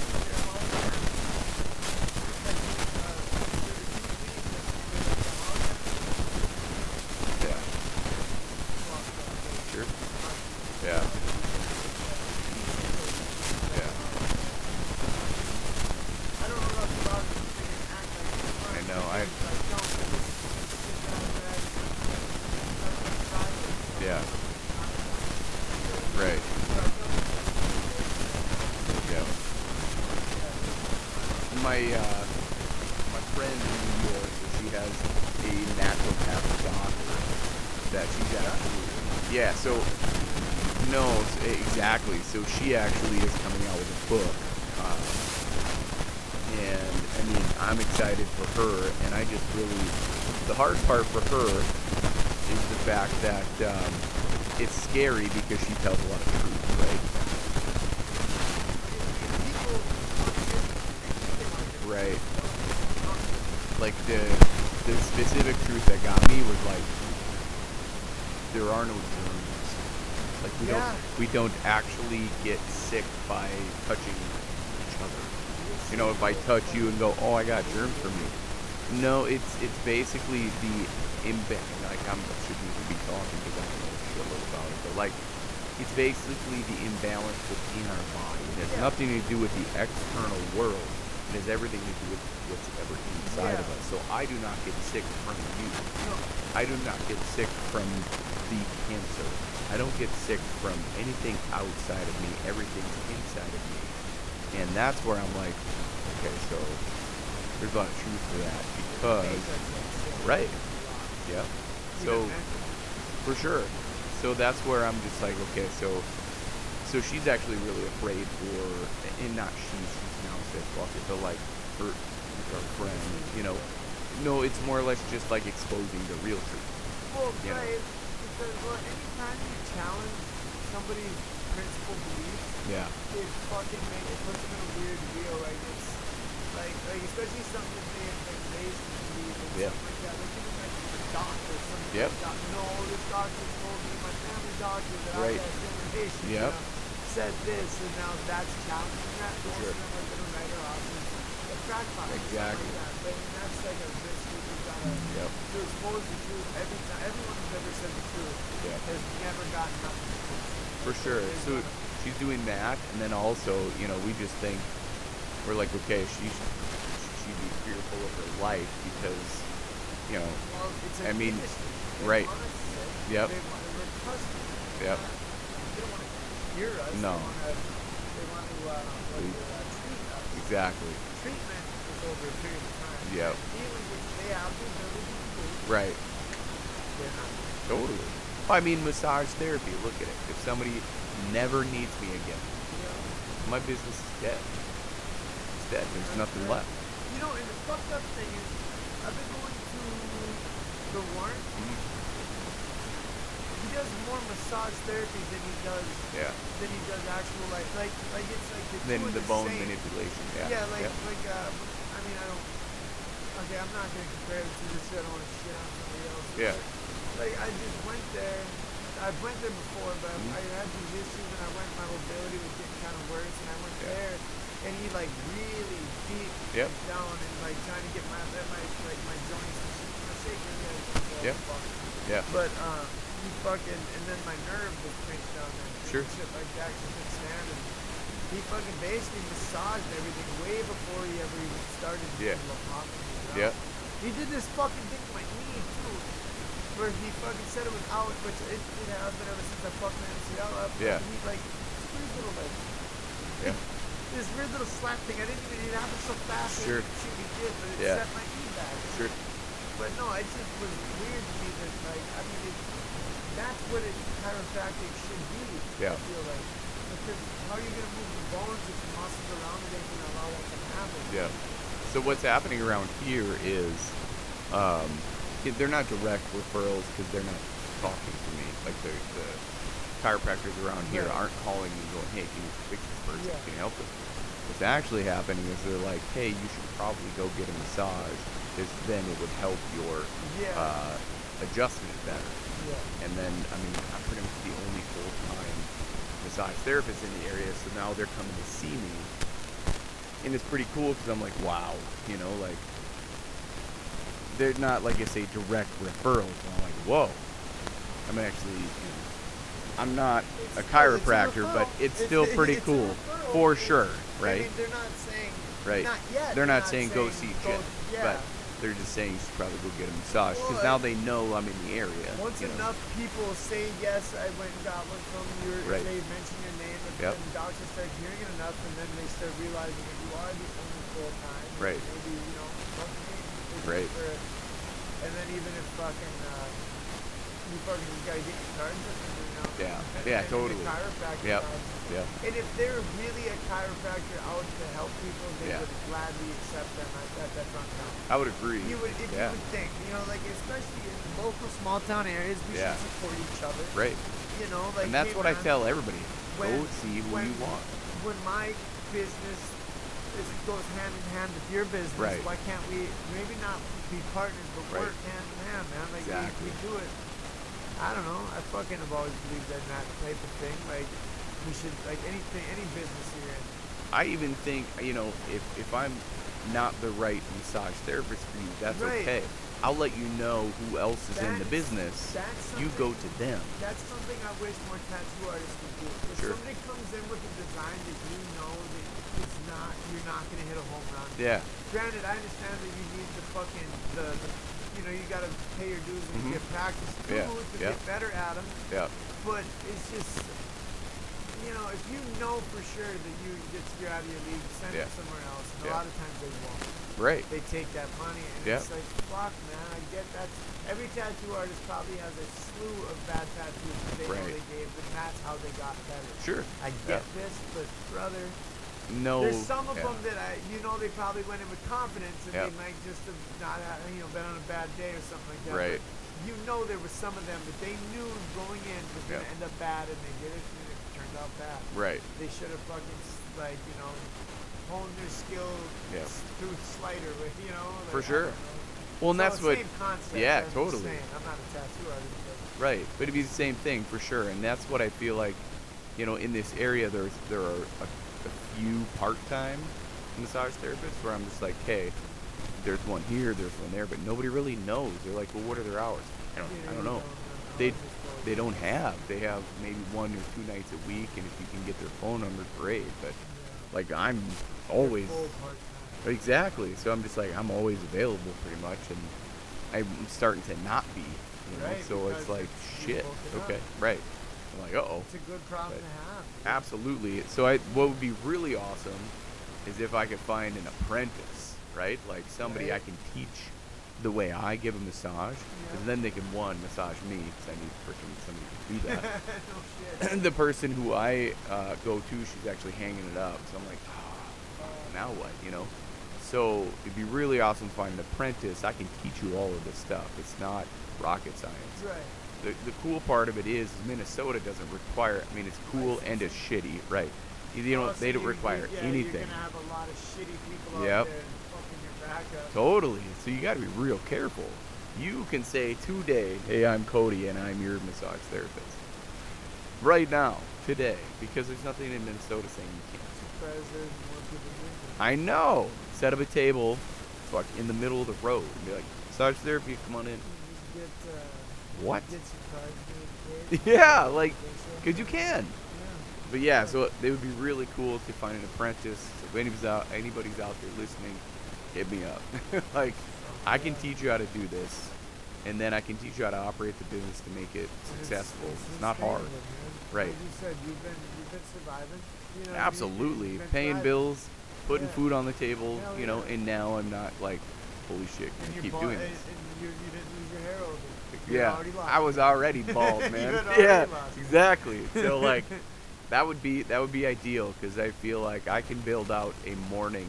My friend in New York, she has a naturopathic doctor that she's actually, exactly. So she actually is coming out with a book, and I mean, I'm excited for her, and I just really, the hard part for her is the fact that it's scary because she tells a lot of truth, right? Right. Like the specific truth that got me was like, there are no germs. Like we don't actually get sick by touching each other. You know, if I touch you and go, oh, I got germs from you. No, it's basically the like I shouldn't even be talking because I don't know shit about it, but like it's basically the imbalance within our body. It has nothing to do with the external world. It has everything to do with what's ever inside of us. So I do not get sick from you. I do not get sick from the cancer. I don't get sick from anything outside of me. Everything's inside of me. And that's where I'm like, okay, so there's a lot of truth to that because, right, yeah. So, for sure. So that's where I'm just like, okay, so she's actually really afraid for, and not she's now said fuck it, but like her friend, you know. No, it's more or less just like exposing the real truth. Well, right, because anytime you challenge somebody's principal beliefs, it fucking puts them in a weird deal. Like it's like especially something that they have been raised to believe and stuff like that. Like even like a doctor, no, this doctor told me, my family doctor, that I had information, said this, and now that's challenging that. Most of them are gonna write her off as a crackpot. Exactly. Like that. But that's like a risk that you gotta to expose the truth every time. Everyone who's ever said the truth has never gotten nothing. For sure. So she's doing that, and then also, you know, we just think we're like, okay, she'd be fearful of her life because, you know, I mean, right? Yep. Yep. They don't want to hear us. No. They want to treat us. Exactly. Treatment is over a period of time. Yep. Healing, which they have the ability to do. Right. They're not. Totally. I mean, massage therapy. Look at it. If somebody never needs me again, my business is dead. It's dead. There's nothing left. You know, and the fucked up thing is, I've been going to the Warren. He does more massage therapy than he does actual like it's like the bone manipulation. Yeah, I mean, I don't. Okay, I'm not gonna compare it to this. I don't want to shit on somebody else. Yeah. Like I just went there. I've went there before, but I had these issues, and I went. My mobility was getting kind of worse, and I went there, and he like really deep down and like trying to get my joints and shaking. Yeah. But he fucking, and then my nerve was pinched down there. Sure. Shit like that, couldn't stand it. He fucking basically massaged everything way before he ever even started. Yeah. He did this fucking thing to my knee too, where he fucking said it was out, which it has been ever since I fucked my MCL up. Yeah. He like this weird little like. This weird little slap thing. I didn't even. It happened so fast. Sure. Shit he did, but it set my knee back. Sure. But no, it just was weird to me that like I mean that's what chiropractic should be. Yeah. I feel like because how are you gonna move the bones if the muscles around it ain't gonna allow that to happen? Yeah. So what's happening around here is, they're not direct referrals because they're not talking to me. Like the chiropractors around here aren't calling me going, hey, can you fix this person? Can you help them? What's actually happening is they're like, hey, you should probably go get a massage because then it would help your adjustment better. And then, I mean, I'm pretty much the only full-time massage therapist in the area, so now they're coming to see me. And it's pretty cool because I'm like, wow, you know, like, they're not, like I say, direct referrals. I'm like, whoa. I'm actually, I'm not a chiropractor, but it's still pretty cool. For sure, right? I mean, they're not saying, not yet. They're not saying go see Jim, but they're just saying you should probably go get a massage because now they know I'm in the area. Once enough people say yes, I went and got one from you, and they mention your name, and the doctors start hearing it enough, and then they start realizing that you are the only full time. Right. Maybe fuck me. Right. And then even if fucking you gotta get your cards in, you know. Yeah, totally. The chiropractor Yep. cards. Yep. And if they're really a chiropractor out to help people, they Yeah. would gladly accept them. That's uncommon. I would agree. You would, if you would think, you know, like especially in local small town areas, we should support each other. Right. You know, like. And that's hey, what I man, tell everybody. Go see who when- you want. When my business goes hand in hand with your business, Right. why can't we maybe not be partners, but Right. work hand in hand, man? Like Exactly. we do it. I don't know. I fucking have always believed in that type of thing. Like we should, like anything, any business you're in. I even think, you know, if I'm not the right massage therapist for you, that's Right. okay. I'll let you know who else is in the That's- business. that's You go to them. That's something I wish more tattoo artists would do. If Sure. somebody comes in with a design that you know that you're not gonna hit a home run. Yeah. Granted, I understand that you need the fucking you know, you gotta pay your dues and get practice too to get better at them. Yeah. But it's just, you know, if you know for sure that you're out of your league, send it somewhere else. And a lot of times they won't. Right. They take that money and it's like, fuck, man, I get that. Every tattoo artist probably has a slew of bad tattoos that they know they gave, and that's how they got better. Sure. I get this, but brother, No. there's some of them that they probably went in with confidence and they might just have not, been on a bad day or something like that. Right. But you know, there was some of them that they knew going in was going to end up bad, and they did it, and it turned out bad. Right. They should have fucking honed their skill through Slider, you know. Like, For sure. I don't know. Well, and that's what. Same concept, Yeah, I'm just totally. saying. I'm not a tattoo artist, but Right, but it'd be the same thing for sure, and that's what I feel like, you know, in this area there are a few part-time massage therapists where I'm just like, hey, there's one here, there's one there, but nobody really knows. They're like, well, what are their hours? I don't know. They don't have. They have maybe 1 or 2 nights a week, and if you can get their phone number, great. But like I'm always exactly. So I'm just like I'm always available pretty much, and I'm starting to not be. You know? Right, so it's because like you shit. woke it Okay, up. right. I'm like, uh-oh. it's a good problem to have. Absolutely. So what would be really awesome is if I could find an apprentice, right? Like somebody I can teach the way I give a massage, because then they can massage me, because I need freaking somebody to do that. No shit. And the person who I go to, she's actually hanging it up. So I'm like, oh, now what? You know. So it'd be really awesome to find an apprentice. I can teach you all of this stuff. It's not rocket science. Right. The cool part of it is Minnesota doesn't require. I mean, it's cool and it's shitty, right? You know, they don't require anything. You're gonna have a lot of shitty people out Yep. there fucking your back up. Totally. So you got to be real careful. You can say today, "Hey, I'm Cody, and I'm your massage therapist." Right now, today, because there's nothing in Minnesota saying you can't. Surprised there's more people doing it. I know. Set up a table, fuck, in the middle of the road, and be like, "Massage therapy, come on in." You get, What? Get some cards made, Yeah, like, so. cause you can. But yeah, so it would be really cool to find an apprentice. If anybody's out there listening, hit me up. Like, I can teach you how to do this, and then I can teach you how to operate the business to make it successful. It's not hard, sustainable, man. right? Like you said, you've been surviving. You know, Absolutely, you've been paying thriving. bills, putting Yeah. food on the table, Hell you know. yeah. And now I'm not like, holy shit, And can I you're keep bald, doing and this? you didn't lose your hair over it. You're Yeah, already lost. I was already bald, man. had already Yeah, lost it. exactly. So like, that would be ideal, because I feel like I can build out a morning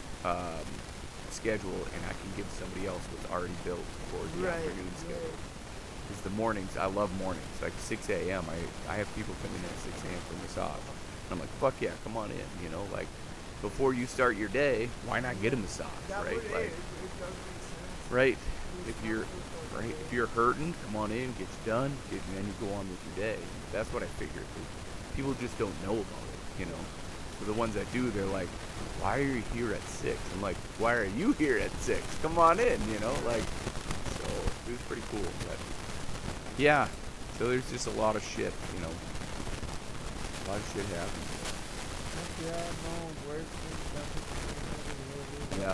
schedule, and I can give somebody else what's already built for the afternoon schedule. Because the mornings, I love mornings. Like 6 a.m. I have people come in at 6 a.m. for massage. And I'm like, fuck yeah, come on in. You know, like before you start your day, why not get a massage, That right? would, Like, it does make sense. right. If you're hurting, come on in, get you done, and then you go on with your day. That's what I figured. People just don't know about it, you know. For the ones that do, they're like, why are you here at 6? I'm like, why are you here at 6? Come on in, you know, like. So it was pretty cool. But yeah, so there's just a lot of shit, you know. A lot of shit happens. Yeah, no, work Yeah.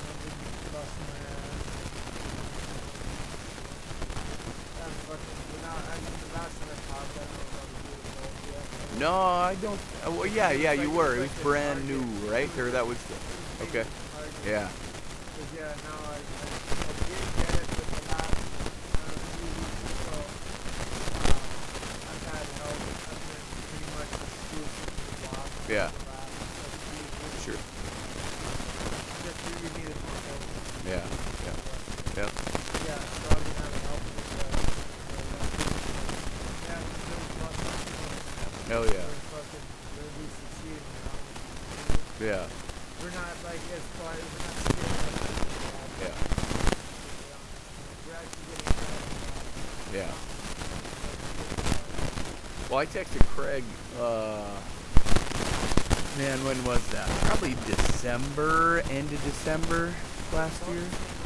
No, I don't. Well, yeah, you were. It was brand new, right? Or that was. Okay. Yeah. Yeah, no, I did get it, but the last few weeks or so, Yeah. Sure. Yeah. Yeah. Yep. Yeah. So I mean, having help with Hell yeah. Yeah. We're not like as far as we're not scared. Yeah. We're actually getting Yeah. Well, I texted Craig, man, when was that? Probably December, end of December last year.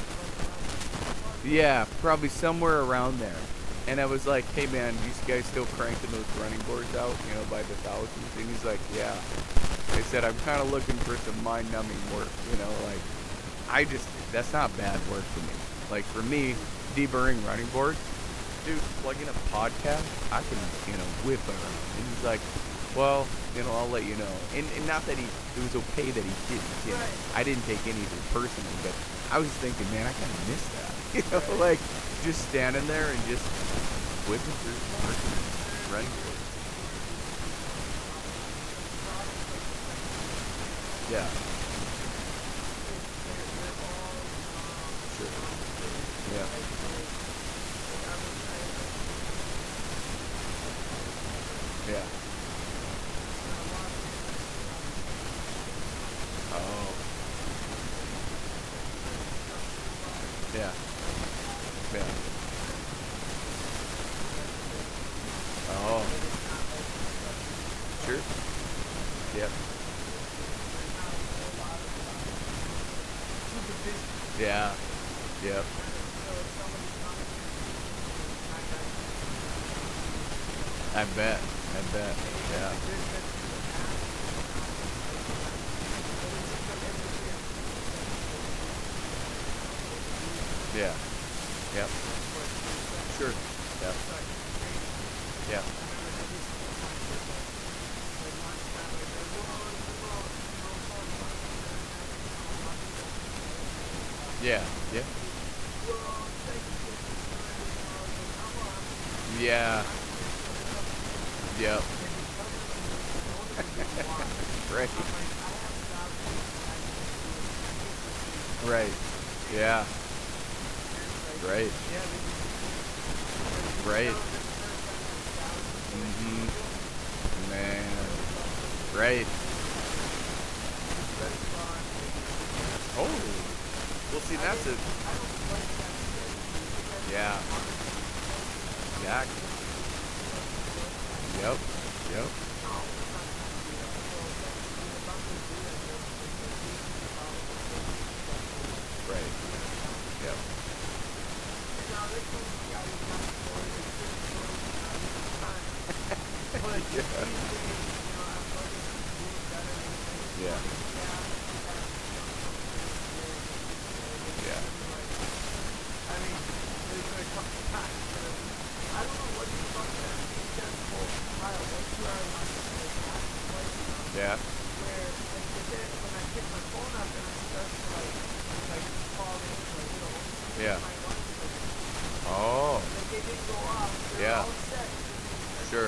Yeah, probably somewhere around there. And I was like, hey man, you guys still cranking those running boards out, you know, by the thousands? And he's like, yeah. I said, I'm kind of looking for some mind-numbing work, you know, like, that's not bad work for me. Like, for me, deburring running boards, dude, plugging a podcast, I can, you know, whip around. And he's like, well, you know, I'll let you know. And not that it was okay that he didn't, you know. I didn't take anything personally, but I was thinking, man, I kind of miss that. You know, like, just standing there and just whipping through running boards. Yeah. Sure. Yeah. Yeah. Oh. Yeah. Yeah. Oh. Sure. Yep. Yeah. Yep. I bet. Yeah. Yeah. Yep. Sure. Yep. Yep. Yeah. Yeah. Yeah. Yep. Right. Right. Yeah. Right. Right. Mhm. Man. Right. Oh. Well, see, that's a. Yeah. Exactly. Yep. Yep. Right. Yep. Yeah. Yeah. Yeah. Yeah. Oh. Yeah. Sure.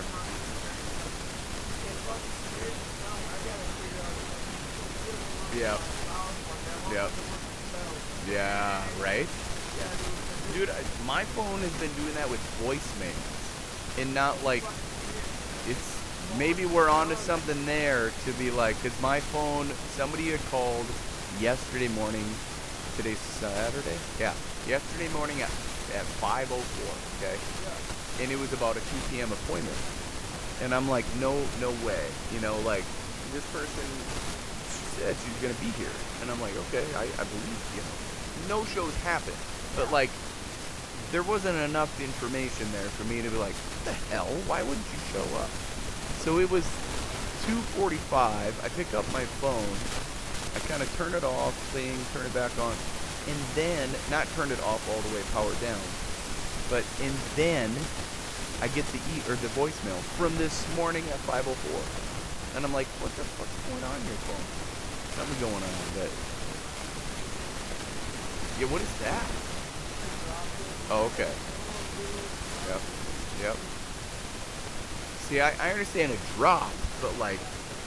Yeah. Yep. Yeah. Right. Dude, my phone has been doing that with voicemails, and not like it's. Maybe we're onto something there to be like, because my phone, somebody had called yesterday morning. Today's Saturday? Yeah. Yesterday morning at 5:04. Okay. And it was about a 2 p.m. appointment. And I'm like, no way. You know, like, this person, she said she's going to be here. And I'm like, okay, I believe, you know. No shows happen. But, like, there wasn't enough information there for me to be like, what the hell? Why wouldn't you show up? So it was 2:45. I pick up my phone. I kind of turn it off, turn it back on. And then, not turn it off all the way, power down. And then I get the voicemail from this morning at 5:04, and I'm like, what the fuck's going on in your phone? Something going on with it. Yeah, what is that? Oh, okay. Yep. See, I understand a drop, but like,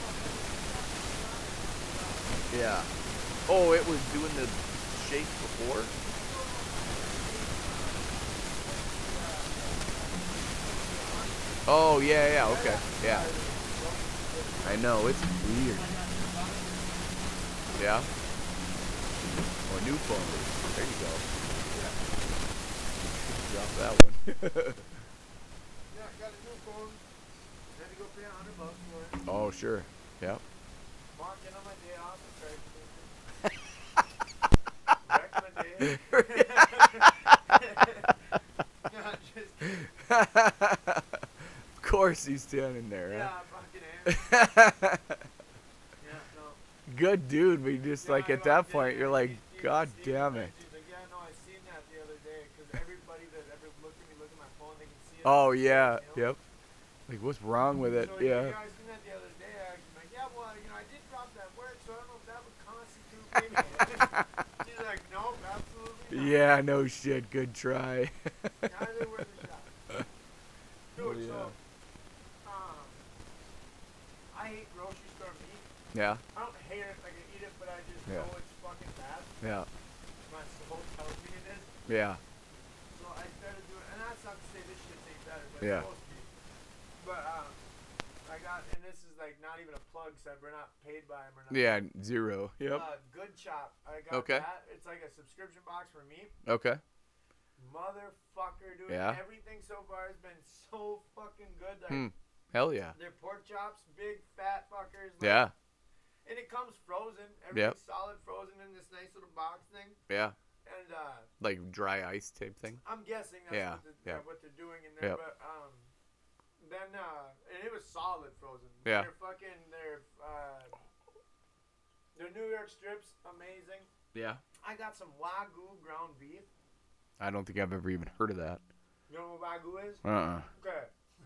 yeah. Oh, it was doing the shake before? Oh, yeah, okay, yeah. I know, it's weird. Yeah? Oh, a new phone. There you go. Drop that one. Yeah, I got a new phone. Had to go pay $100 for it. Oh, sure. Yep. Mark, get on my day off and wreck my day. No, just kidding. Of course he's standing there, yeah, huh? fucking am. Yeah, no. Good dude, but you just Yeah, like at that point you're like, God damn it. She's like, yeah, no, I seen that the other day because everybody that ever looked at me, look at my phone, they can see it. Oh yeah, you know? yep. Like what's wrong with it? So, Yeah. I seen that the other day. I was like, yeah, well, I did drop that word, so I don't know if that would constitute maybe. She's like, no, absolutely not. Yeah, no shit. Good try. Neither worth a shot. Dude, yeah. so I hate grocery store meat. Yeah. I don't hate it, like I eat it, but I just Yeah. know it's fucking bad. Yeah. My soul tells me it is. Yeah. So I started doing, and that's not to say this shit ain't better, but Yeah. it's supposed to be. But I got, and this is like not even a plug, so we're not paid by him or nothing. Yeah. 0. Yep. Good Chop. I got that. It's like a subscription box for me. Okay. Motherfucker, dude. Yeah. Everything so far has been so fucking good. Like, Hell yeah. They're pork chops, big fat fuckers. Like, Yeah. And it comes frozen. Everything's solid frozen in this nice little box thing. Yeah. And like dry ice type thing. I'm guessing that's what they're doing in there. But then and it was solid frozen. Yeah. Their New York strips, amazing. Yeah. I got some Wagyu ground beef. I don't think I've ever even heard of that. You know what Wagyu is? Okay.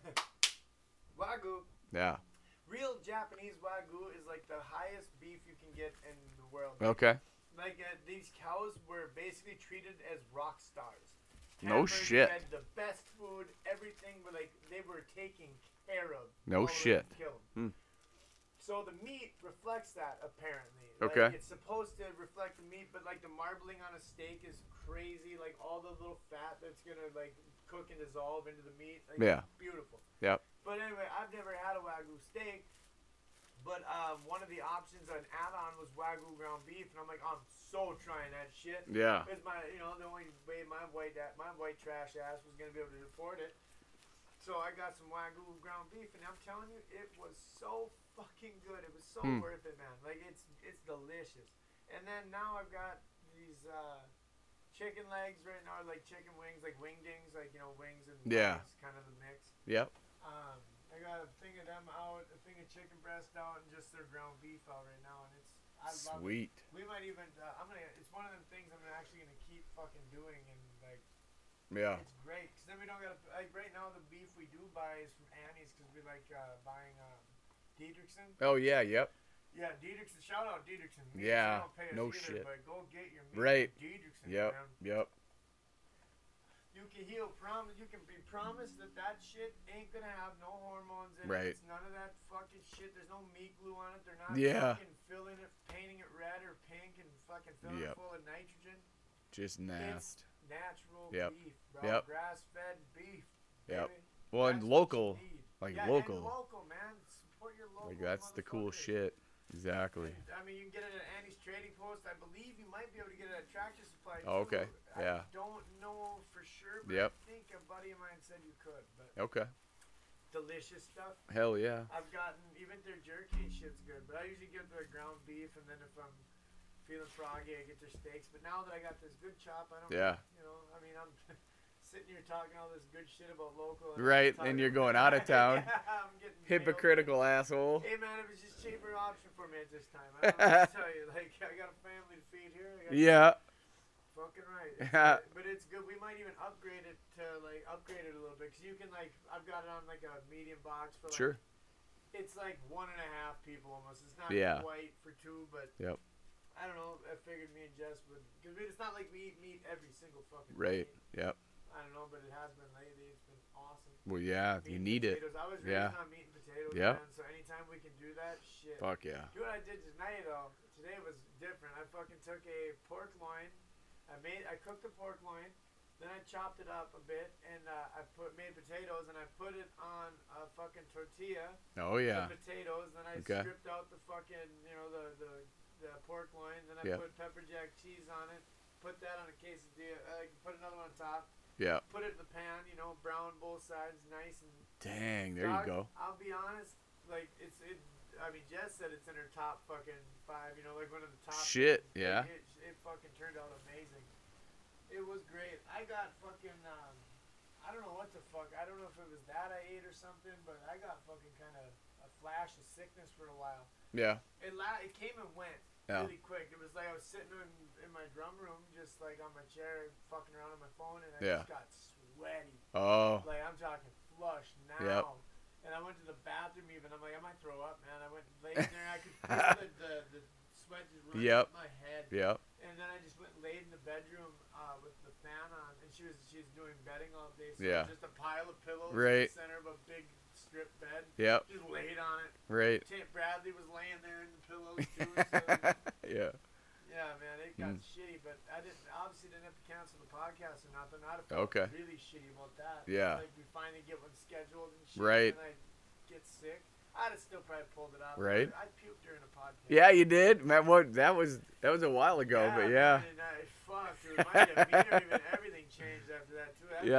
Wagyu. Yeah. Real Japanese Wagyu is like the highest beef you can get in the world. Okay. Like these cows were basically treated as rock stars. No shit. Had the best food, everything, but like they were taken care of. No shit. So the meat reflects that apparently. Okay. Like, it's supposed to reflect the meat, but like the marbling on a steak is crazy. Like all the little fat that's gonna like cook and dissolve into the meat. Like, yeah. It's beautiful. Yep. But anyway, I've never had a Wagyu steak. But one of the options, an add-on, was Wagyu ground beef, and I'm like, I'm so trying that shit. Yeah. It's the only way my white trash ass was gonna be able to afford it. So I got some Wagyu ground beef, and I'm telling you, it was so fucking good. It was so worth it, man. Like it's delicious. And then now I've got these chicken legs right now, like chicken wings, like wingdings, like wings and legs, kind of the mix. Yep. I got a thing of them out, a thing of chicken breast out, and just their ground beef out right now, and I love it. We might even it's one of them things I'm actually gonna keep fucking doing, and like. Yeah. It's great, because then we don't gotta, like right now the beef we do buy is from Annie's, because we like buying Diedrichsen. Oh yeah, yep. Yeah, Diedrichsen, shout out Diedrichsen. Yeah, don't pay us no either, shit. But go get your meat right. from Diedrichsen, yep. man. Yep. You can be promised that shit ain't gonna have no hormones in right. it. It's none of that fucking shit. There's no meat glue on it. They're not fucking filling it, painting it red or pink and fucking filling it full of nitrogen. Just nasty. Natural beef, bro. Yep. Grass-fed beef. Yep. Baby. Well, and local, like local. And local, man. Support your local. Like that's the cool shit. Exactly. And, I mean, you can get it at Annie's Trading Post. I believe you might be able to get it at Tractor Supply. Oh, okay. Too. Yeah. I don't know for sure, but I think a buddy of mine said you could. But okay. Delicious stuff. Hell yeah. I've gotten even their jerky shit's good, but I usually get their ground beef, and then if I'm feeling froggy, I get their steaks. But now that I got this Good Chop, I don't. Yeah. I mean, I'm sitting here talking all this good shit about local. And right, and you're going out of town. Yeah, I'm getting hypocritical assul. Hey man, it was just cheaper option for me at this time. I don't know what to tell you. Like, I got a family to feed here. Fucking right. But it's good. We might even upgrade it a little bit, because you can I've got it on like a medium box for sure. It's like 1.5 people almost. It's not quite for 2, but I don't know. I figured me and Jess would, because it's not like we eat meat every single fucking day. Yep. I don't know, but it has been lately. It's been awesome. Well, yeah, Meat you and need potatoes. it. I was raised on meat and potatoes, Yep. man. So anytime we can do that, shit. Fuck yeah. Do what I did tonight, though. Today was different. I fucking took a pork loin. I cooked the pork loin. Then I chopped it up a bit, and I made potatoes, and I put it on a fucking tortilla. Oh yeah. The potatoes. Then I stripped out the fucking, the pork loin. Then I put pepper jack cheese on it. Put that on a quesadilla. Put another one on top. Yeah. Put it in the pan. Brown both sides, nice and. Dang, there you go. I'll be honest, like I mean, Jess said it's in her top fucking 5. Like one of the top. Shit, yeah. It fucking turned out amazing. It was great. I got fucking, I don't know what the fuck. I don't know if it was that I ate or something, but I got fucking kind of a flash of sickness for a while. Yeah. It came and went really quick. It was like I was sitting in my drum room, just like on my chair, fucking around on my phone, and I just got sweaty. Oh. Like I'm talking flush now. Yep. And I went to the bathroom even. I'm like, I might throw up, man. I went laid in there. I could feel the sweat just running up my head. Yep. And then I just went and laid in the bedroom with the fan on, and she was doing bedding all day, so just a pile of pillows in the center of a big strip bed. Yep. Just laid on it. Right. Bradley was laying there in the pillows too. So yeah. Yeah, man, it got shitty, but I obviously didn't have to cancel the podcast or nothing. I'd have felt really shitty about that. Yeah. Like we finally get one scheduled and shit, right. and I get sick. I'd have still probably pulled it off. Right. I puked during a podcast. Yeah, you did, man. What that was a while ago, but yeah. Man, fuck, dude. My demeanor, even everything changed after that too. It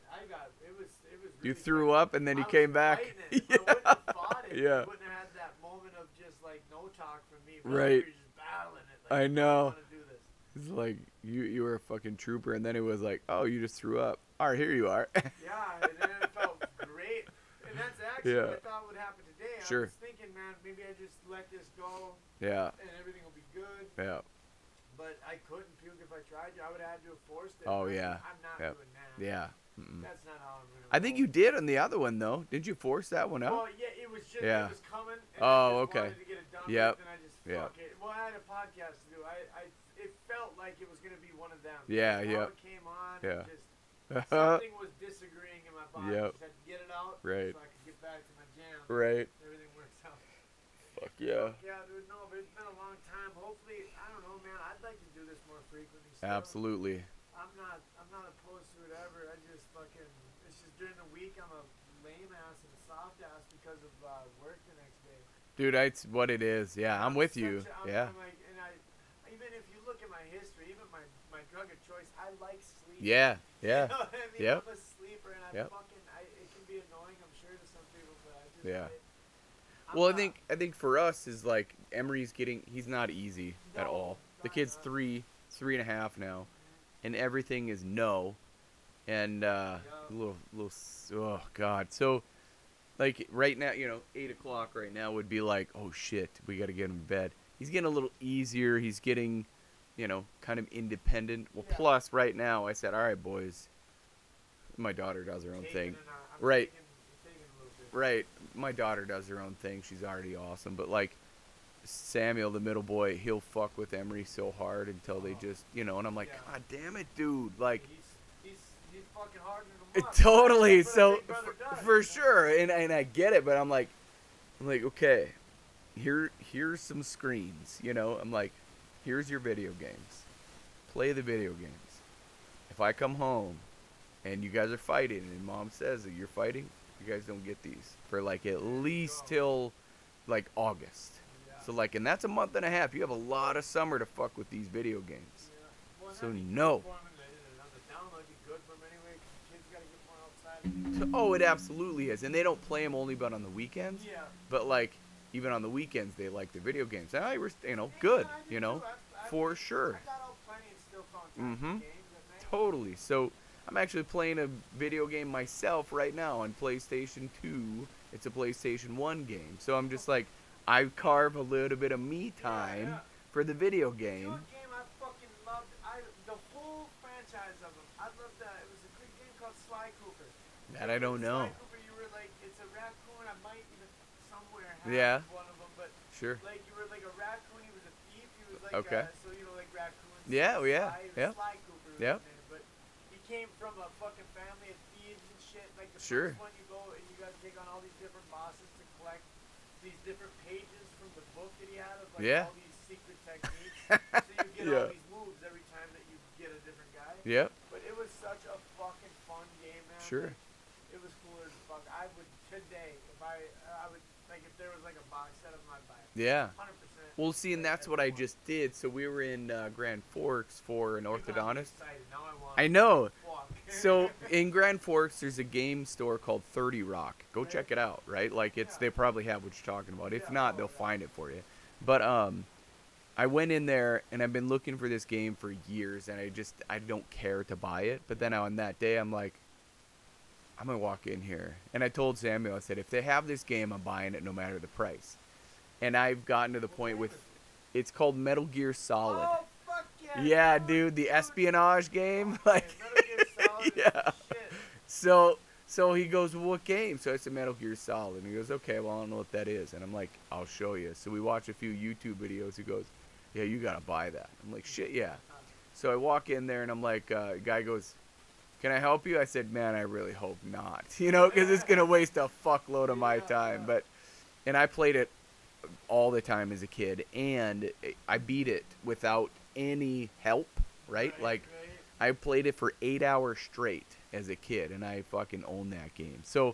was really you threw up and then you came back. If I wouldn't have fought it, yeah. you wouldn't have had that moment of just like no talk from me. Right. We were just battling it. Like, I know. I want to do this. It's like you were a fucking trooper, and then it was like, oh, you just threw up. All right, here you are. Yeah, and then it felt great. And that's actually what I thought would happen today. I was thinking, man, maybe I just let this go. Yeah. And everything will be good. Yeah. But I couldn't puke if I tried to. I would have had to have forced it. Oh, yeah. I'm not doing that. Yeah. That's not how I'm going to I think you did on the other one, though. Didn't you force that one out? Well, yeah, it was just, it was coming. And oh, I just okay. wanted to get it done. Yep. And I just, fuck it. Well, I had a podcast to do. It felt like it was going to be one of them. Yeah, yeah. It came on. Yeah. And just, something was disagreeing in my body. Yep. I just had to get it out. Right. So I could get back to my jam. Right. Everything works out. Fuck yeah. Yeah, dude, no, but it's been a long time. Hopefully, I don't know, man. I'd like to do this more frequently. Still. Absolutely. I'm not opposed to it ever. I just fucking, it's just during the week I'm a lame ass and a soft ass because of work the next day. Dude, that's what it is. Yeah, I'm with you. Yeah. I'm like, and even if you look at my history, even my drug of choice, I like sleep. Yeah, yeah. You know what I mean? Yep. I'm a sleeper, and it can be annoying, I'm sure, to some people, but I just, well, I think for us is like Emery's he's not easy at all. The kid's 3.5 now, and everything is no, and oh god. So, like right now, 8 o'clock right now would be like, oh shit, we got to get him to bed. He's getting a little easier. He's getting, kind of independent. Well, plus right now I said, all right, boys. My daughter does her own thing. Right. Right. My daughter does her own thing. She's already awesome. But, like, Samuel, the middle boy, he'll fuck with Emery so hard until they just, and I'm like, God damn it, dude. Like, he's fucking harder than him. Totally. So, for sure. And I get it, but I'm like, okay, here's some screens, I'm like, here's your video games. Play the video games. If I come home and you guys are fighting and mom says that you're fighting, you guys don't get these for like at least till like August. So like, and that's a month and a half. You have a lot of summer to fuck with these video games. So no. Oh, it absolutely is. And they don't play them only but on the weekends. Yeah. But like, even on the weekends, they like the video games. And I, good, for sure. Mm-hmm. Totally. So I'm actually playing a video game myself right now on PlayStation 2. It's a PlayStation 1 game. So I'm just like, I carve a little bit of me time for the video game. You know what game I fucking loved? The whole franchise of them. I loved that. It was a good game called Sly Cooper. That I don't know. Sly Cooper, you were like, it's a raccoon. I might even somewhere have one of them, but sure. Like you were like a raccoon. He was a thief. He was like okay. So like raccoons. Yeah, Sly Cooper. Yeah. But he came from a fucking family of thieves and shit. Like the Sure. first one you go and you gotta take on all these different bosses to collect these different pages from the book that he had of like Yeah. all these secret techniques. So you get Yeah. all these moves every time that you get a different guy. Yep. But it was such a fucking fun game, man. Sure. Like, it was cooler as fuck. I would today if I would like if there was like a box set of them, I'd buy it. Yeah. 100%. Well, see, and that's what I just did. So we were in Grand Forks for an orthodontist. Now I know. Fuck. So in Grand Forks, there's a game store called 30 Rock. Go check it out, right? Like they probably have what you're talking about. If not, they'll find it for you. But I went in there and I've been looking for this game for years, and I don't care to buy it. But then on that day, I'm like, I'm gonna walk in here, and I told Samuel, I said, if they have this game, I'm buying it no matter the price. And I've gotten to the point with, it's called Metal Gear Solid. Oh, fuck yeah. Yeah, dude, the espionage game. Like, Metal Gear Solid. yeah. Shit. So he goes, well, what game? So I said Metal Gear Solid. And he goes, okay, well, I don't know what that is. And I'm like, I'll show you. So we watch a few YouTube videos. He goes, yeah, you got to buy that. I'm like, shit, yeah. So I walk in there, and I'm like, guy goes, can I help you? I said, man, I really hope not. You know, because it's going to waste a fuckload of my time. And I played it all the time as a kid, and I beat it without any help, right? Like, I played it for 8 hours straight as a kid, and I fucking owned that game. So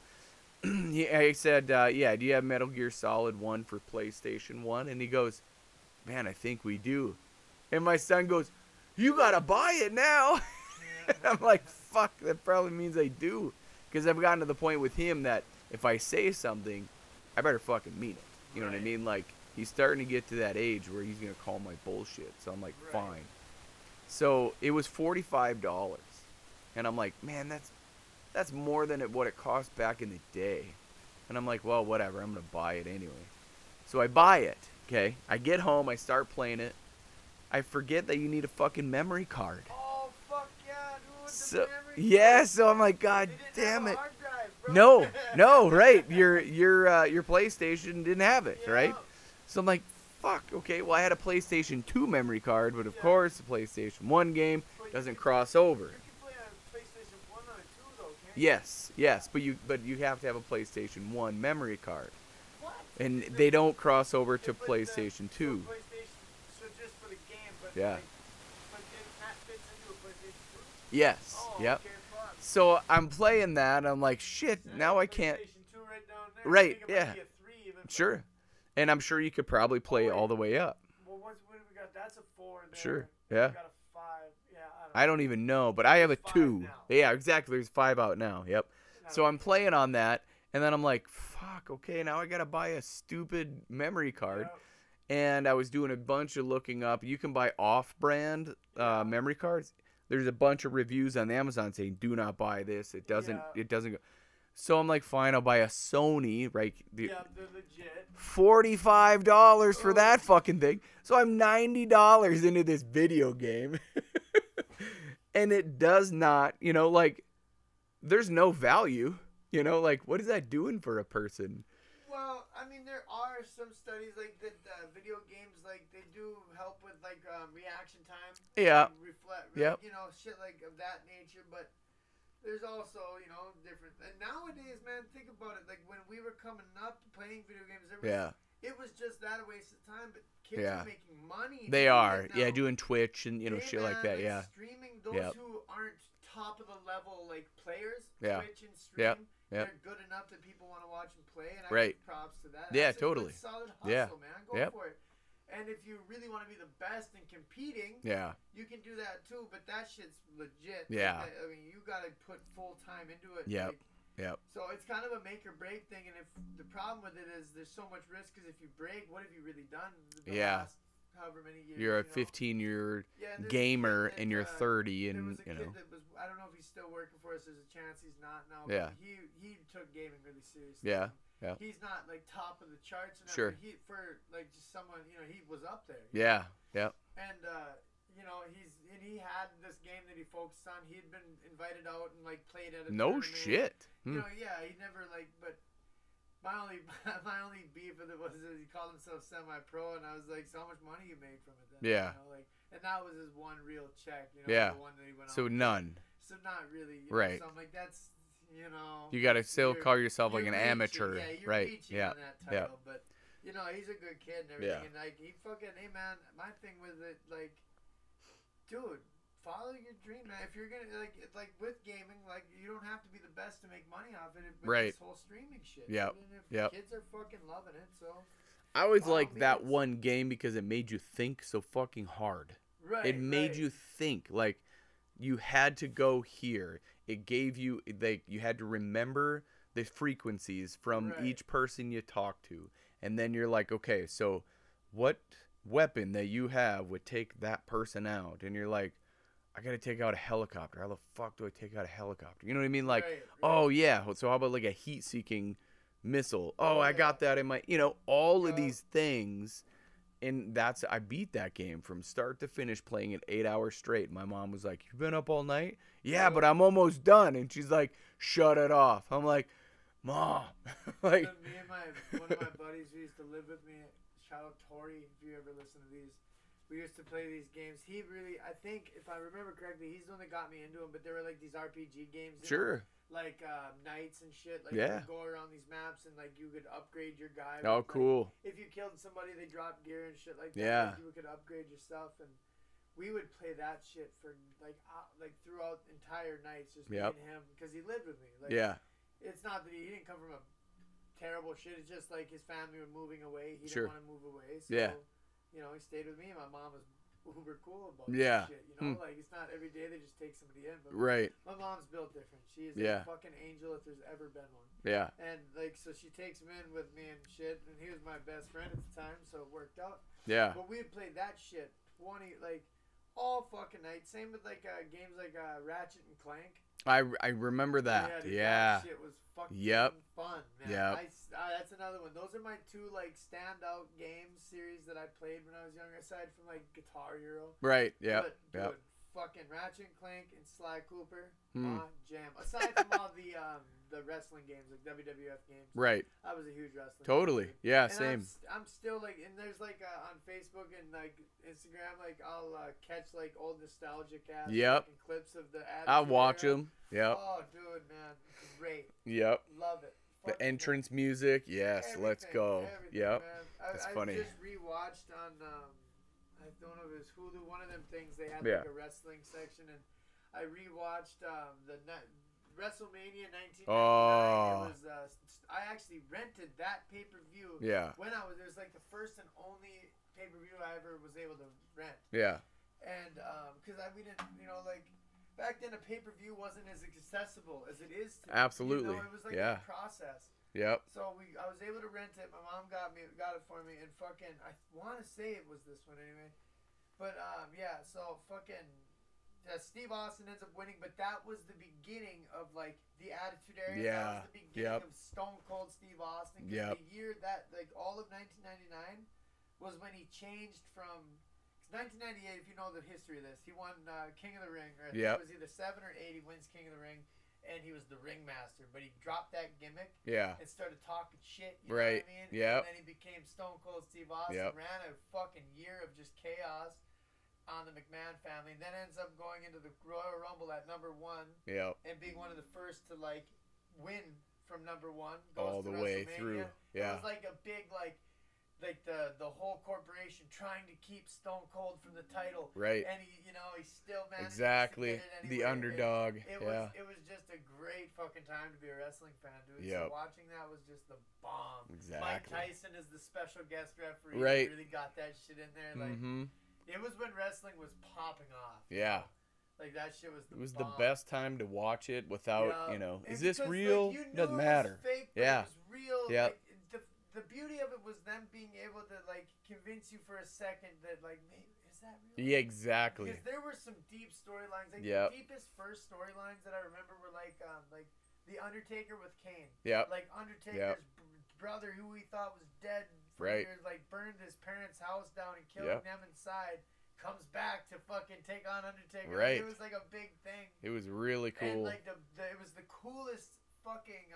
I said, yeah, do you have Metal Gear Solid 1 for PlayStation 1? And he goes, man, I think we do. And my son goes, you gotta buy it now. And I'm like, fuck, that probably means I do. Because I've gotten to the point with him that if I say something, I better fucking mean it. You know what I mean? Like, he's starting to get to that age where he's going to call my bullshit. So I'm like, fine. So it was $45. And I'm like, man, that's more than what it cost back in the day. And I'm like, well, whatever. I'm going to buy it anyway. So I buy it, okay? I get home. I start playing it. I forget that you need a fucking memory card. Oh, fuck yeah, dude. So, The memory yeah, card. so I'm like, God They didn't damn have it. a hard drive, bro. No, right. Your PlayStation didn't have it, Yeah. right? So I'm like, fuck, okay, well, I had a PlayStation 2 memory card, but of course the PlayStation 1 game doesn't cross over. You can play on PlayStation 1 or 2, though, can't you? Yes, but you have to have a PlayStation 1 memory card. What? And they don't cross over to But PlayStation 2. So just for the game, but Yeah. But that fits into a PlayStation 2? Yes, Oh, yep. okay, fuck. So I'm playing that, and I'm like, shit, now I can't. PlayStation 2 right down there. Right, I think it might yeah. be a 3 even. Sure. And I'm sure you could probably play all the way up. Well, what do we got? That's a 4 there. Sure, We yeah. got a 5. Yeah, I don't even know, but I have a There's 2. 5 now. Yeah, exactly. There's 5 out now. Yep. So I'm playing on that, and then I'm like, fuck, okay, now I got to buy a stupid memory card. And I was doing a bunch of looking up. You can buy off-brand memory cards. There's a bunch of reviews on Amazon saying, do not buy this. It doesn't go. So I'm like, fine, I'll buy a Sony, right? Yeah, they're legit. $45 for that fucking thing. So I'm $90 into this video game. And it does not, like, there's no value. Like, what is that doing for a person? Well, I mean, there are some studies like that. Video games, like they do help with like reaction time. Yeah. Reflect. Yep. Shit like of that nature. But there's also different. And nowadays, man, think about it. Like when we were coming up playing video games, it was just that a waste of time. But kids are making money. They are. Now. Yeah, doing Twitch and shit man, like that. Yeah. Streaming those who aren't top of the level like players. Yeah. Twitch and stream. Yep. They're good enough that people want to watch and play, and I Right. give props to that. Yeah, That's totally. A good, solid hustle, Yeah. man. Go Yep. for it. And if you really want to be the best in competing, Yeah. you can do that too. But that shit's legit. Yeah. I mean, you got to put full time into it. Yep. Like, Yep. so it's kind of a make or break thing. And if the problem with it is there's so much risk, because if you break, what have you really done? The last however many years. You're a 15-year there's a gamer kid that, and you're 30, there and was a kid that was, I don't know if he's still working for us. There's a chance he's not now. Yeah. But he took gaming really seriously. Yeah. Yeah. He's not like top of the charts. And Sure. He for like just someone he was up there. Yeah. Yep. And he had this game that he focused on. He had been invited out and like played at a No tournament. shit. Yeah, he never but. My only beef with it was that he called himself semi-pro, and I was like, so how much money you made from it then? Yeah. And that was his one real check. Yeah. The one that he went So on. none. So not really. Right. So I'm like, that's, You got to still call yourself like an reaching, amateur. Yeah, you're right. reaching Yeah. on that title. But, he's a good kid and everything. And, like, he fucking, hey, man, my thing with it, like, dude, follow your dream, man. If you're going to, like with gaming, like, you don't have to be the best to make money off it. With this whole streaming shit. Yep. Kids are fucking loving it, so. I always liked that one game because it made you think so fucking hard. Right. It made you think. Like, you had to go here. It gave you, you had to remember the frequencies from each person you talk to. And then you're like, okay, so what weapon that you have would take that person out? And you're like, I got to take out a helicopter. How the fuck do I take out a helicopter? You know what I mean? Like, oh, yeah. So how about like a heat-seeking missile? Oh, I got that in my, all of these things. And I beat that game from start to finish, playing it 8 hours straight. My mom was like, "You been up all night?" "Yeah, but I'm almost done." And she's like, "Shut it off." I'm like, "Mom." Me and one of my buddies who used to live with me, shout out Tori, if you ever listen to these. We used to play these games. He really, I think, if I remember correctly, he's the one that got me into them. But they were like these RPG games. Sure. Like knights and shit. Like, you yeah. would go around these maps and like you could upgrade your guy. Oh, cool. If you killed somebody, they dropped gear and shit like that. Yeah. Like, you could upgrade your stuff, and we would play that shit for like throughout entire nights, just me and him, because he lived with me. Like, it's not that he didn't come from a terrible shit. It's just like his family were moving away. He didn't want to move away. So, he stayed with me. My mom was uber cool about that shit. Like, it's not every day they just take somebody in. But my mom's built different. She is a fucking angel if there's ever been one. Yeah. And like, so she takes him in with me and shit, and he was my best friend at the time, so it worked out. Yeah. But we'd play that shit all fucking night. Same with like games like Ratchet and Clank. I remember that. That shit was fucking fun, man. Yep. That's another one. Those are my two like standout game series that I played when I was younger, aside from like Guitar Hero. Right. Yeah. Dude, fucking Ratchet and Clank and Sly Cooper, jam. Aside from all the wrestling games, like WWF games. Right. I was a huge wrestling Totally. fan. Yeah. And Same. I'm still like, and there's like on Facebook and like Instagram, like I'll catch like old nostalgic ass fucking clips of the ads. I'll watch them. Yep. Oh, dude, man, great. Yep. Love it. The entrance music. Yes. Let's go. Yep. That's funny. I just rewatched on I don't know if it was Hulu, one of them things, they had like a wrestling section, and I rewatched the WrestleMania 1999. Oh. It was I actually rented that pay-per-view. Yeah. When it was like the first and only pay-per-view I ever was able to rent. Yeah. And because we didn't, like back then a pay-per-view wasn't as accessible as it is today. Absolutely. It was like a process. Yep. So I was able to rent it. My mom got it for me, and fucking, I want to say it was this one anyway, but so fucking, Steve Austin ends up winning, but that was the beginning of like the Attitude Era. Yeah. That was the beginning of Stone Cold Steve Austin. Yep. The year that like all of 1999 was when he changed from. 1998, if you know the history of this, he won King of the Ring, or I think it was either 7 or 8. He wins King of the Ring. And he was the ringmaster, but he dropped that gimmick and started talking shit. You know what I mean? Yeah. And then he became Stone Cold Steve Austin. Ran a fucking year of just chaos on the McMahon family, and then ends up going into the Royal Rumble at number 1. Yep. And being one of the first to like win from number 1 all the way through. Yeah. It was like a big like the whole corporation trying to keep Stone Cold from the title. Right. And he still managed to get it anyway. The underdog. It was just a great fucking time to be a wrestling fan, dude. Yep. So watching that was just the bomb. Exactly. Mike Tyson is the special guest referee. Right. He really got that shit in there. Like, it was when wrestling was popping off. Yeah. Like, that shit was the It was bomb. the best time to watch it without, is this because, real? Like, doesn't matter. It was fake, but it was real. Yeah. Like, the beauty of it was them being able to like convince you for a second that like, maybe is that real? Yeah, exactly. Because there were some deep storylines. Like the deepest first storylines that I remember were like the Undertaker with Kane. Yeah. Like Undertaker's brother, who we thought was dead for years, like burned his parents' house down and killing them inside. Comes back to fucking take on Undertaker. Right. It was like a big thing. It was really cool. And like it was the coolest fucking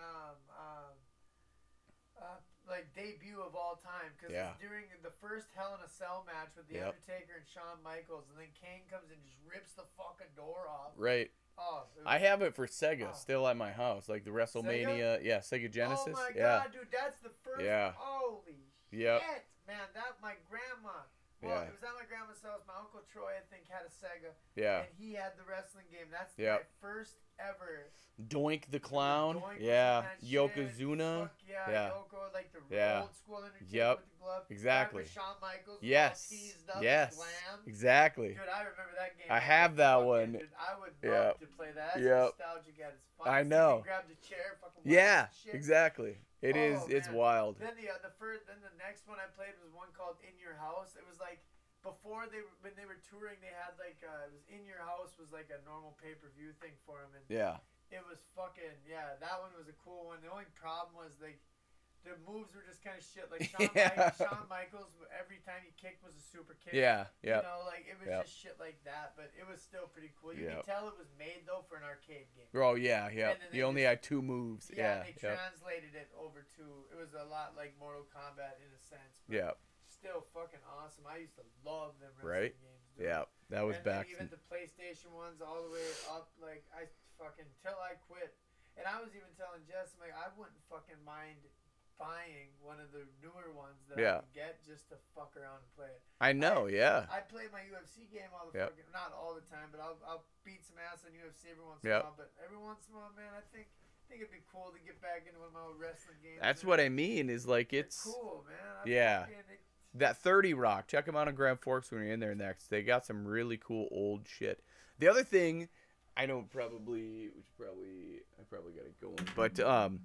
like debut of all time, because it's during the first Hell in a Cell match with the Undertaker and Shawn Michaels, and then Kane comes and just rips the fucking door off. Right. Oh, I have it for Sega still at my house, like the WrestleMania. Sega? Yeah, Sega Genesis. Oh my yeah. God, dude, that's the first. Yeah. Holy Yep. shit, man! That my grandma. Well, it was at my grandma's house. My Uncle Troy, I think, had a Sega. Yeah. And he had the wrestling game. That's Yep. my first ever. Doink the Clown. Doink Yeah. was Yokozuna. Fuck yeah. Yeah. Yoko, like the Yeah. old school Undertaker Yep. with the glove. Exactly. With Shawn Michaels. Yes. All teased up, Yes. slammed. Exactly. Dude, I remember that game. I have that fucking, one. Dude, I would Yep. love to play that. That's Yep. nostalgic at its finest. I know. You grab the chair, fucking Yeah. shit. Exactly. It is. Oh, It's man. wild. Then the next one I played was one called In Your House. It was like before when they were touring, they had like it was In Your House was like a normal pay-per-view thing for them, and Yeah. it was fucking that one was a cool one. The only problem was like the moves were just kind of shit. Like Shawn Michaels, every time he kicked was a super kick. Yeah. Yeah. You know, like it was just shit like that, but it was still pretty cool. You could tell it was made though for an arcade game. Oh yeah. Yeah. You only had 2 moves. Yeah. Yeah. They translated it over to. It was a lot like Mortal Kombat in a sense. But Yeah. Still fucking awesome. I used to love them wrestling Right? games. Dude. Yeah. That was and back. Even the PlayStation ones, all the way up. Like I fucking till I quit, and I was even telling Jess, I'm like, I wouldn't fucking mind buying one of the newer ones that I could get just to fuck around and play it. I know. Yeah. I play my UFC game all the fucking, not all the time, but I'll beat some ass on UFC every once in a while. But every once in a while, man, I think it'd be cool to get back into one of my old wrestling games. That's what I mean. Is like it's cool, man. That 30 Rock. Check them out on Grand Forks when you're in there next. They got some really cool old shit. The other thing, I know I probably got it going, but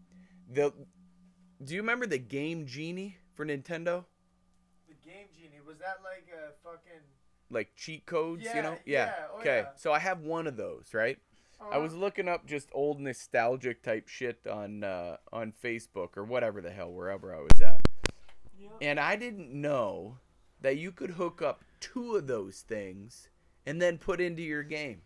do you remember the Game Genie for Nintendo? The Game Genie, was that like a fucking like cheat codes, yeah, you know? Yeah. Okay, so I have one of those, right? I was looking up just old nostalgic type shit on Facebook or whatever the hell, wherever I was at. And I didn't know that you could hook up 2 of those things and then put into your game.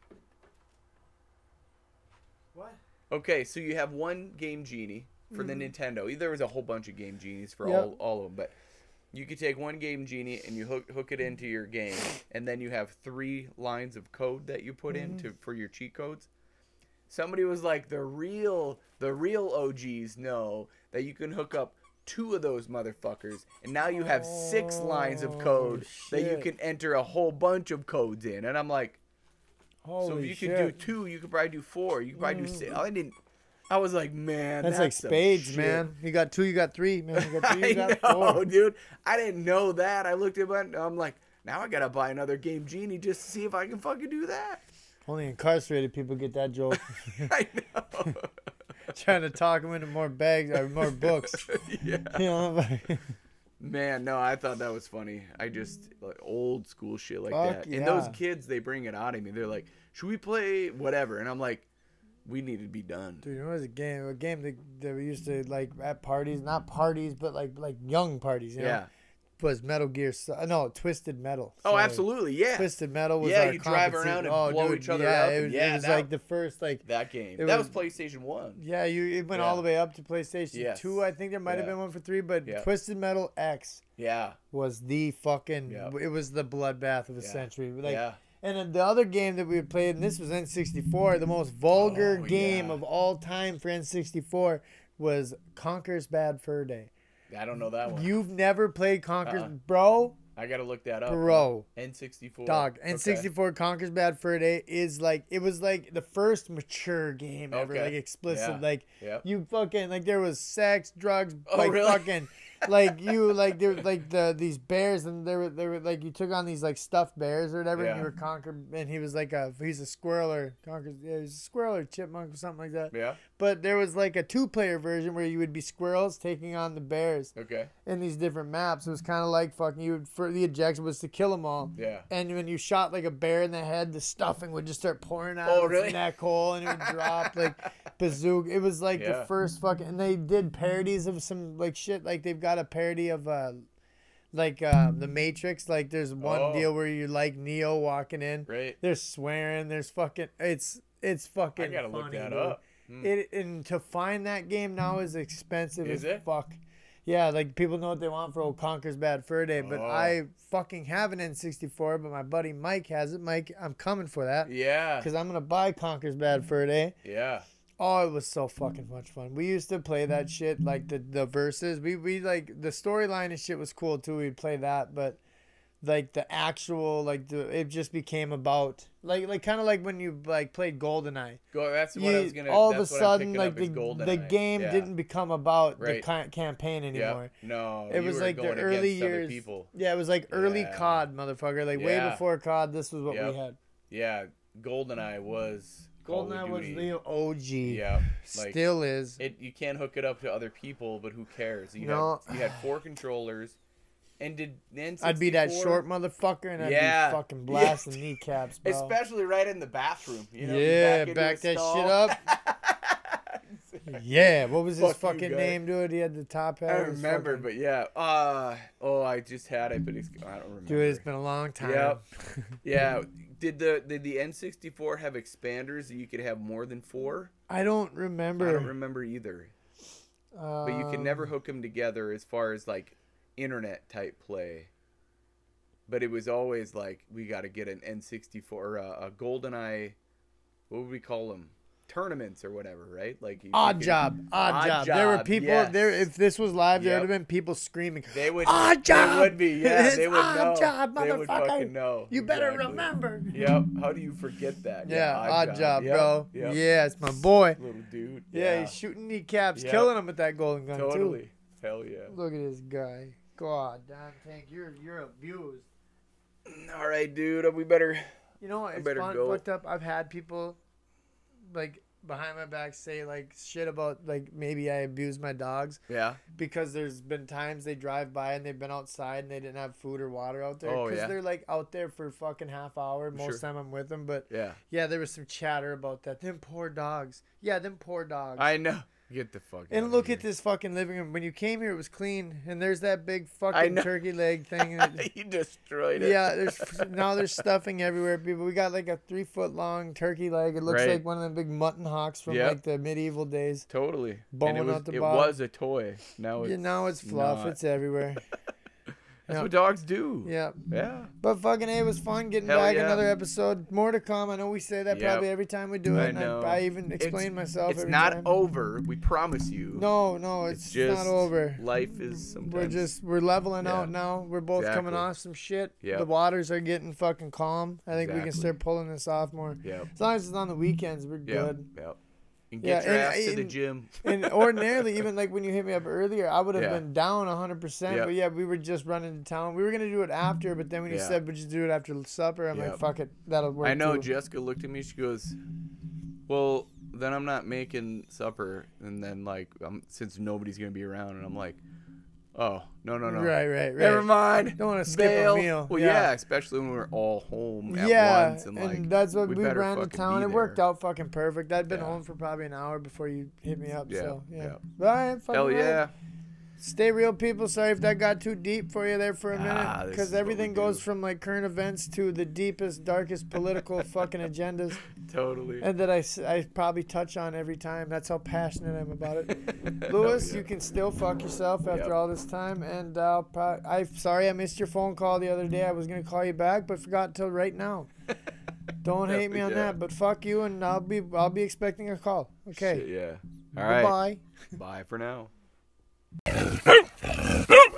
What? Okay, so you have one Game Genie for the Nintendo. There was a whole bunch of Game Genies for all of them, but you could take one Game Genie and you hook it into your game, and then you have 3 lines of code that you put in for your cheat codes. Somebody was like, the real OGs know that you can hook up 2 of those motherfuckers, and now you have 6 lines of code that you can enter a whole bunch of codes in. And I'm like, so if you could do 2, you could probably do 4. You could probably do 6. I was like, man, that's like spades, man. You got 2, you got 3, man. You got 3, you got 4. Dude. I didn't know that. I looked at it, I'm like, now I gotta buy another Game Genie just to see if I can fucking do that. Only incarcerated people get that joke. I know. Trying to talk them into more bags or more books. Yeah. You know? Man, no, I thought that was funny. I just like old school shit like that. Yeah. And those kids, they bring it out of me. They're like, should we play whatever? And I'm like, we need to be done. Dude, it was a game that we used to like at parties, not parties, but like young parties. You know? Was Metal Gear? No, Twisted Metal. Oh, absolutely, yeah. Twisted Metal was you drive around and blow each other up. It was like the first that game. That was PlayStation 1. Yeah, it went all the way up to PlayStation 2. I think there might have been one for 3, but Twisted Metal X. Was the fucking. It was the bloodbath of the century. Like, and then the other game that we had played, and this was N64, the most vulgar game of all time for N64 was Conker's Bad Fur Day. I don't know that one. You've never played Conker's, bro? I gotta look that up. Bro. N64. Dog. N64 Conker's Bad Fur Day is like, it was like the first mature game ever. Like explicit. Like, you fucking, like there was sex, drugs, fucking. Like there like these bears, and they were like, you took on these like stuffed bears or whatever, and you were Conker, and he was like he's a squirrel or Conker, he's a squirrel or chipmunk or something like that. But there was like a 2-player version where you would be squirrels taking on the bears. In these different maps, it was kind of like fucking the objective was to kill them all. And when you shot like a bear in the head, the stuffing would just start pouring out of its neck hole, and it would drop like bazooka. It was like the first fucking, and they did parodies of some like shit. Like they've got a parody of the Matrix. Like there's one deal where you like Neo walking in. There's swearing. There's fucking. It's fucking. I gotta funny, look that dude. up. And to find that game now is expensive as fuck. Yeah, like people know what they want for old Conker's Bad Fur Day, but I fucking have an N64, but my buddy Mike has it. Mike, I'm coming for that. Yeah. Because I'm going to buy Conker's Bad Fur Day. Yeah. Oh, it was so fucking much fun. We used to play that shit, like the verses. We like, the storyline and shit was cool too. We'd play that, but like the actual, like it just became about, like kind of like when you like played GoldenEye. That's what I was gonna. All of a sudden, like the game didn't become about the campaign anymore. Yep. No, it was like the early years. Yeah, it was like early COD, motherfucker. Like way before COD, this was what we had. Yeah, GoldenEye was. GoldenEye was the OG. Yeah, like, still is. You can't hook it up to other people, but who cares? You had 4 controllers, and did the N64... I'd be that short motherfucker, and I'd be fucking blasting kneecaps, bro. Especially right in the bathroom. You know, back that shit up. Yeah, what was his fucking name, dude? He had the top hat. I don't remember, but yeah. I just had it, but I don't remember. Dude, it's been a long time. Yep. Yeah. Did the N64 have expanders that you could have more than 4? I don't remember. I don't remember either. But you could never hook them together as far as like internet type play. But it was always like, we got to get an N64 or a GoldenEye. What would we call them? Tournaments or whatever, right? Like odd job. There were people there. If this was live, there would have been people screaming. They would. Odd job. They would be. Yeah, they would know. Job, they would fucking know. You better remember. Yep. How do you forget that? Yeah, odd job, bro. Yep. Yeah, it's my boy. Little dude. Yeah, he's shooting kneecaps, killing him with that golden gun totally. Too. Hell yeah. Look at this guy. God damn, Tank, you're abused. All right, dude. We better. You know what? It's fun. Fucked up. I've had people like behind my back say like shit about like maybe I abuse my dogs. Yeah. Because there's been times they drive by and they've been outside and they didn't have food or water out there. Oh, Because they're like out there for fucking half hour. Most time I'm with them. But yeah, there was some chatter about that. Them poor dogs. Yeah, them poor dogs. I know. Get the fuck and out look here. At this fucking living room. When you came here, it was clean, and there's that big fucking turkey leg thing. You destroyed it. Yeah, there's stuffing everywhere. People, we got like a 3-foot long turkey leg. It looks like one of the big mutton hocks from like the medieval days. Totally. Bone out the bottom. It was a toy. Now it's fluff. Not. It's everywhere. That's what dogs do. Yeah. Yeah. But fucking it was fun getting back another episode. More to come. I know we say that probably every time we do it. I know. I even explain myself every time. It's not over. We promise you. No, it's just not over. Life is sometimes. We're leveling out now. We're both coming off some shit. Yep. The waters are getting fucking calm. I think we can start pulling this off more. Yep. As long as it's on the weekends, we're good. Yep. And get your ass to the gym. And ordinarily, even like when you hit me up earlier, I would have been down 100%. But yeah, we were just running to town. We were gonna do it after, but then when you said we just do it after supper, I'm like, fuck it, that'll work. I know. Jessica looked at me. She goes, "Well, then I'm not making supper." And then like, since nobody's gonna be around, and I'm like, "Oh, no. Right. Never mind. Don't want to skip a meal." Well, yeah, especially when we're all home at once. And like, that's what we ran to town. It worked out fucking perfect. I'd been home for probably an hour before you hit me up. So, yeah. Bye. Hell yeah. Stay real, people. Sorry if that got too deep for you there for a minute. Because everything goes from like current events to the deepest, darkest political fucking agendas. Totally. And that I probably touch on every time. That's how passionate I am about it. Lewis, you can still fuck yourself after all this time. And I'm sorry I missed your phone call the other day. I was going to call you back, but forgot until right now. Don't hate me on that, but fuck you, and I'll be expecting a call. Okay. Shit, yeah. All right. Goodbye. Bye for now.